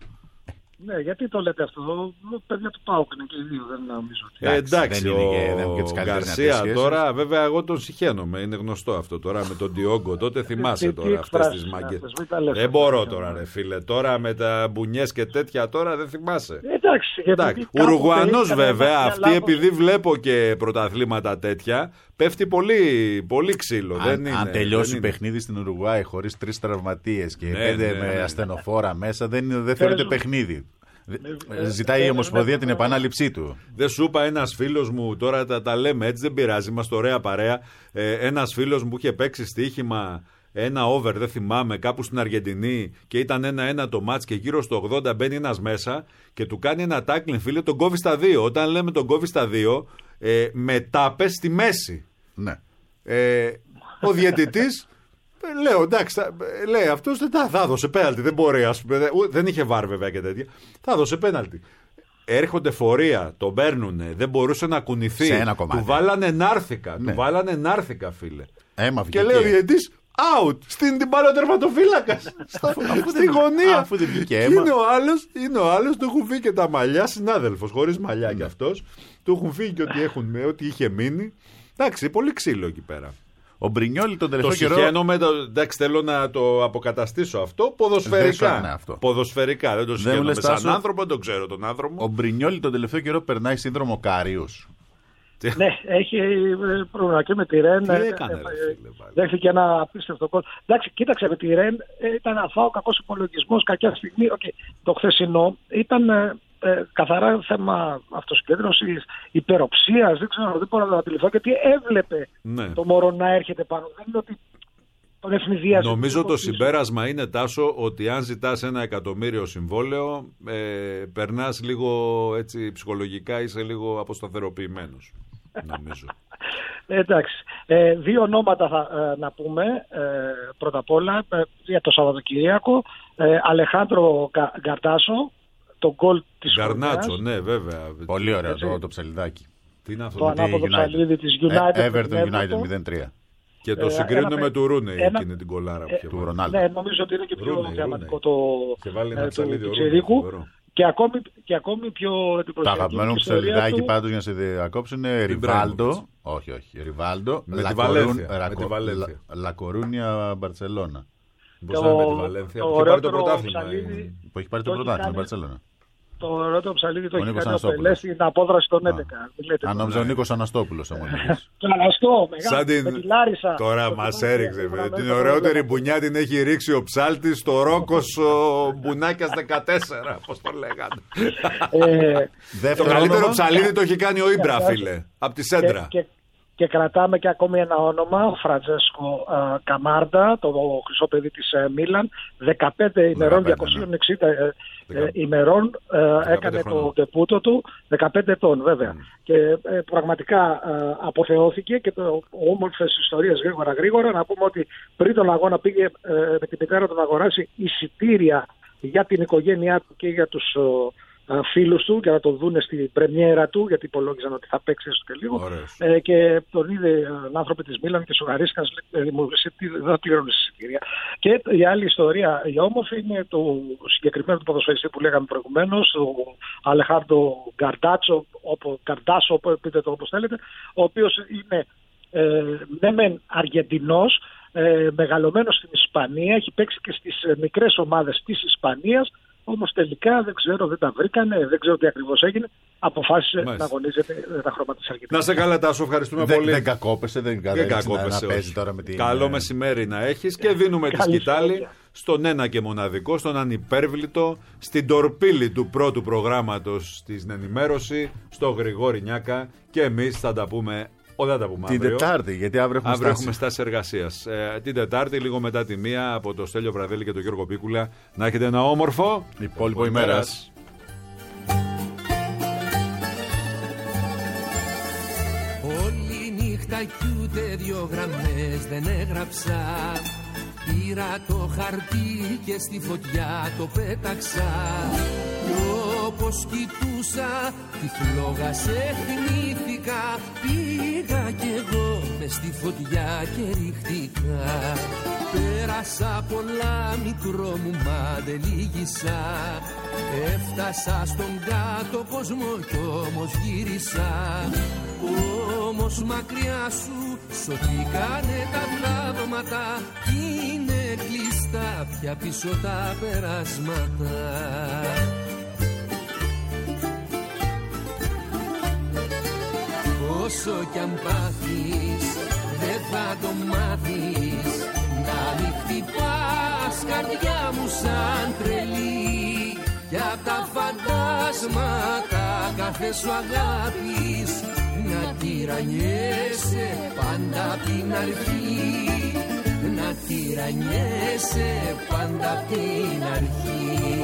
Ναι, γιατί το λέτε αυτό. Παιδιά του ΠΑΟΚ είναι και οι δύο, δεν νομίζω ότι. Ε, εντάξει, ο Γκαρσία τώρα, βέβαια, εγώ τον συχαίνομαι. Είναι γνωστό αυτό τώρα με τον Ντιόγκο. Τότε θυμάσαι τώρα αυτές τις μάγκες. Δεν μπορώ τώρα, ρε φίλε. Τώρα με τα μπουνιές και τέτοια τώρα δεν θυμάσαι. Εντάξει. Ουρουγουανός βέβαια, αυτή επειδή βλέπω και πρωταθλήματα τέτοια, πέφτει πολύ, πολύ ξύλο. Αν, δεν είναι, αν τελειώσει δεν παιχνίδι είναι. στην Ουρουγουάη χωρίς τρεις τραυματίες και ναι, πέντε ναι, με ναι, ασθενοφόρα μέσα, δεν, δεν θεωρείται παιχνίδι. Ε, Ζητάει η Ομοσπονδία την επανάληψή του. Δεν σου είπα, ένας φίλος μου, τώρα τα, τα λέμε έτσι, δεν πειράζει, είμαστε ωραία παρέα. Ε, ένας φίλος μου είχε παίξει στοίχημα ένα over, δεν θυμάμαι, κάπου στην Αργεντινή και ήταν ένα-ένα το μάτς και γύρω στο ογδόντα μπαίνει ένας μέσα και του κάνει ένα tackling, φίλε, τον κόβει στα δύο. Όταν λέμε τον κόβει στα δύο, ε, με τάπες στη μέση. Ναι. Ε, ο διαιτητής λέω εντάξει, θα, λέει αυτός δεν θα, θα δώσε πέναλτι. Δεν μπορεί, ας πούμε, δεν είχε βάρ βέβαια και τέτοια. Θα δώσε πέναλτι. Έρχονται φορεία, τον παίρνουνε, δεν μπορούσε να κουνηθεί. Σε ένα κομμάτι. Του βάλανε νάρθηκα. Ναι. Του βάλανε νάρθηκα, φίλε. Έμα, και λέει ο διαιτητής out. Στην την πάρει ο τερματοφύλακας. Στη γωνία. Αφού δεν βγήκε αίμα. Είναι ο άλλος, είναι ο άλλος, του έχουν φύγει και τα μαλλιά. Συνάδελφος, χωρίς μαλλιά ναι. κι αυτός. Του έχουν φύγει και ό,τι, έχουν, ό,τι είχε μείνει. Εντάξει, πολύ ξύλο εκεί πέρα. Ο Μπρινιόλι τον τελευταίο το καιρό. Συχαίνομαι, το, εντάξει, θέλω να το αποκαταστήσω αυτό ποδοσφαιρικά. Ναι, αυτό. Ποδοσφαιρικά. Δεν το συχαίνομαι σαν τάσο... άνθρωπο, τον ξέρω τον άνθρωπο. Ο Μπρινιόλι τον τελευταίο καιρό περνάει σύνδρομο Κάριους. Ναι, έχει πρόβλημα και με τη Ρεν. Τι έκανε, δέχτηκε ένα απίστευτο κόλ. Εντάξει, κοίταξε, με τη Ρεν ήταν αφάω κακός υπολογισμός, κακιά στιγμή. Okay. Το χθεσινό ήταν ε, ε, καθαρά θέμα αυτοσυγκέντρωσης, υπεροψίας. Δεν ξέρω, δεν μπορώ να το αντιληφθώ, γιατί έβλεπε ναι. το μωρό να έρχεται πάνω. Δεν είναι ότι τον ευνηδίασε. Νομίζω το συμπέρασμα είναι, Τάσο, ότι αν ζητάς ένα εκατομμύριο συμβόλαιο, ε, περνάς λίγο έτσι ψυχολογικά, είσαι λίγο αποσταθεροποιημένος. Νομίζω. Εντάξει. Ε, δύο ονόματα θα ε, να πούμε ε, πρώτα απ' όλα ε, για το Σαββατοκύριακο. Ε, Αλεχάνδρο Γκαρντάσο, το γκολ της Γκαρνάτσο, ναι, βέβαια. Πολύ ωραίο το, το ψαλιδάκι. Τι είναι αυτό? Το ανάποδο ψαλίδι της United. Ε, Everton United μηδέν τρία. Και το ε, συγκρίνω με του Ρούνεϊ ένα, εκείνη την κολάρα ε, που του Ρονάλντο. Ναι, νομίζω ότι είναι και πιο διαματικό το και βάλει ένα ε, ψαλίδι του Τσιρίκου. Και ακόμη, και ακόμη πιο εντυπωσιακή. Το αγαπημένο μου ψαλιδάκι του... πάντως για να σε διακόψω είναι Ριβάλντο. Όχι, όχι. Ριβάλντο. Με τη Βαλένθια. Λακορούνια Μπαρτσελώνα. Πώς είναι με τη Βαλένθια που έχει πάρει το πρωτάθλημα. Που έχει πάρει το πρωτάθλημα η Μπαρτσελώνα. Το ωραίο ψαλίδι το έχει κάνει ο Πελές στην απόδραση των έντεκα. Αν νόμιζα ο Νίκος Αναστόπουλος. Το Αναστό, μεγάλο, με τη Λάρισα. Τώρα μας έριξε. Την ωραιότερη μπουνιά την έχει ρίξει ο ψάλτης στο Ρόκος Μπουνάκιας δεκατέσσερα. Πώς το λέγανε. Το καλύτερο ψαλίδι το έχει κάνει ο Ήμπρα, φίλε. Από τη Σέντρα. Και κρατάμε και ακόμη ένα όνομα, ο Φραντζέσκο uh, Καμάρντα, το χρυσό παιδί της uh, Μίλαν, δεκαπέντε ημερών, διακόσια εξήντα uh, ημερών uh, έκανε χρόνο. Το τεπούτο του, δεκαπέντε ετών βέβαια. Mm. Και uh, πραγματικά uh, αποθεώθηκε και το όμορφες ιστορίες γρήγορα γρήγορα. Να πούμε ότι πριν τον αγώνα πήγε uh, με την μητέρα του να αγοράσει εισιτήρια για την οικογένειά του και για τους... Uh, φίλους του για να τον δούνε στην πρεμιέρα του, γιατί υπολόγιζαν ότι θα παίξει έστω και λίγο. Ε, και τον είδε έναν άνθρωπο της Μίλαν και σογαρίστηκαν, δεν πληρώνει εισιτήρια. Και η άλλη ιστορία, η όμορφη, είναι το συγκεκριμένο του ποδοσφαιριστή που λέγαμε προηγουμένως, ο Αλεχάνδρο Γκαρντάτσο, Γκαρντάσο, πείτε το όπως θέλετε, ο οποίος είναι ε, ναι μεν Αργεντινός, ε, μεγαλωμένος στην Ισπανία, έχει παίξει και στις μικρές ομάδες της Ισπανίας. Όμως τελικά δεν ξέρω, δεν τα βρήκανε, δεν ξέρω τι ακριβώς έγινε. Αποφάσισε Μάλιστα. να αγωνίζεται τα χρώματα της Αργεντινής. Να σε καλά, Τάσο, ευχαριστούμε δεν, πολύ. Δεν κακόπεσε, δεν κακόπεσε. Την... Καλό μεσημέρι να έχεις και δίνουμε τη σκητάλη στον ένα και μοναδικό, στον ανυπέρβλητο, στην τορπίλη του πρώτου προγράμματος στην ενημέρωση, στο Γρηγόρη Νιάκα, και εμείς θα τα πούμε. Ο, δεν τα πούμε την αύριο. Τετάρτη, γιατί αύριο έχουμε, αύριο έχουμε στάση εργασίας. Ε, την Τετάρτη, λίγο μετά τη μία, από το Στέλιο Βραδέλη και τον Γιώργο Πίκουλα, να έχετε ένα όμορφο υπόλοιπο ημέρας. Όλη νύχτα κι ούτε δυο γραμμές δεν έγραψα. Πήρα το χαρτί και στη φωτιά το πέταξα. Όπως κοιτούσα τη φλόγα σε θυμήθηκα. Πήγα κι εγώ μες στη φωτιά και ρίχτηκα. Πέρασα πολλά μικρό μου μα δεν λύγησα. Έφτασα στον κάτω κόσμο κι όμως γύρισα. Όμως μακριά σου σωθήκανε τα θαύματα. Είναι κλειστά πια πίσω τα περάσματα. Όσο κι αν πάθεις δεν θα το μάθεις. Να μην χτυπάς καρδιά μου σαν τρελή. Κι απ' τα φαντάσματα κάθε σου αγάπης να τυραννιέσαι πάντα απ' την αρχή. Να τυραννιέσαι πάντα απ' την αρχή.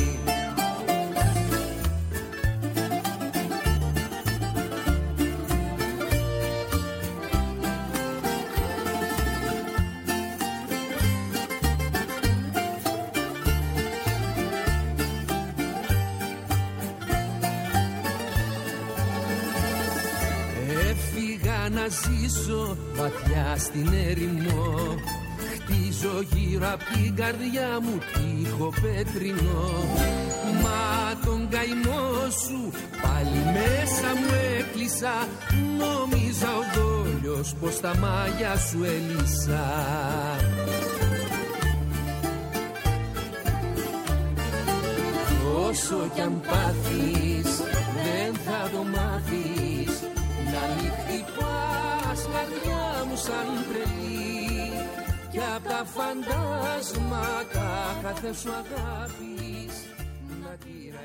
Να ζήσω βαθιά στην έρημο. Χτίζω γύρω απ' την καρδιά μου τείχο πέτρινο. Μα τον καημό σου πάλι μέσα μου έκλεισα. Νόμιζα ο δόλιος πως τα μάγια σου έλυσα. Όσο κι αν πάθεις δεν θα το μάθεις. Να μην χτυπάς καρδιά μου σαν τρελή. Κι απ' τα φαντάσματα κάθε σου αγάπης να τυραννιέσαι.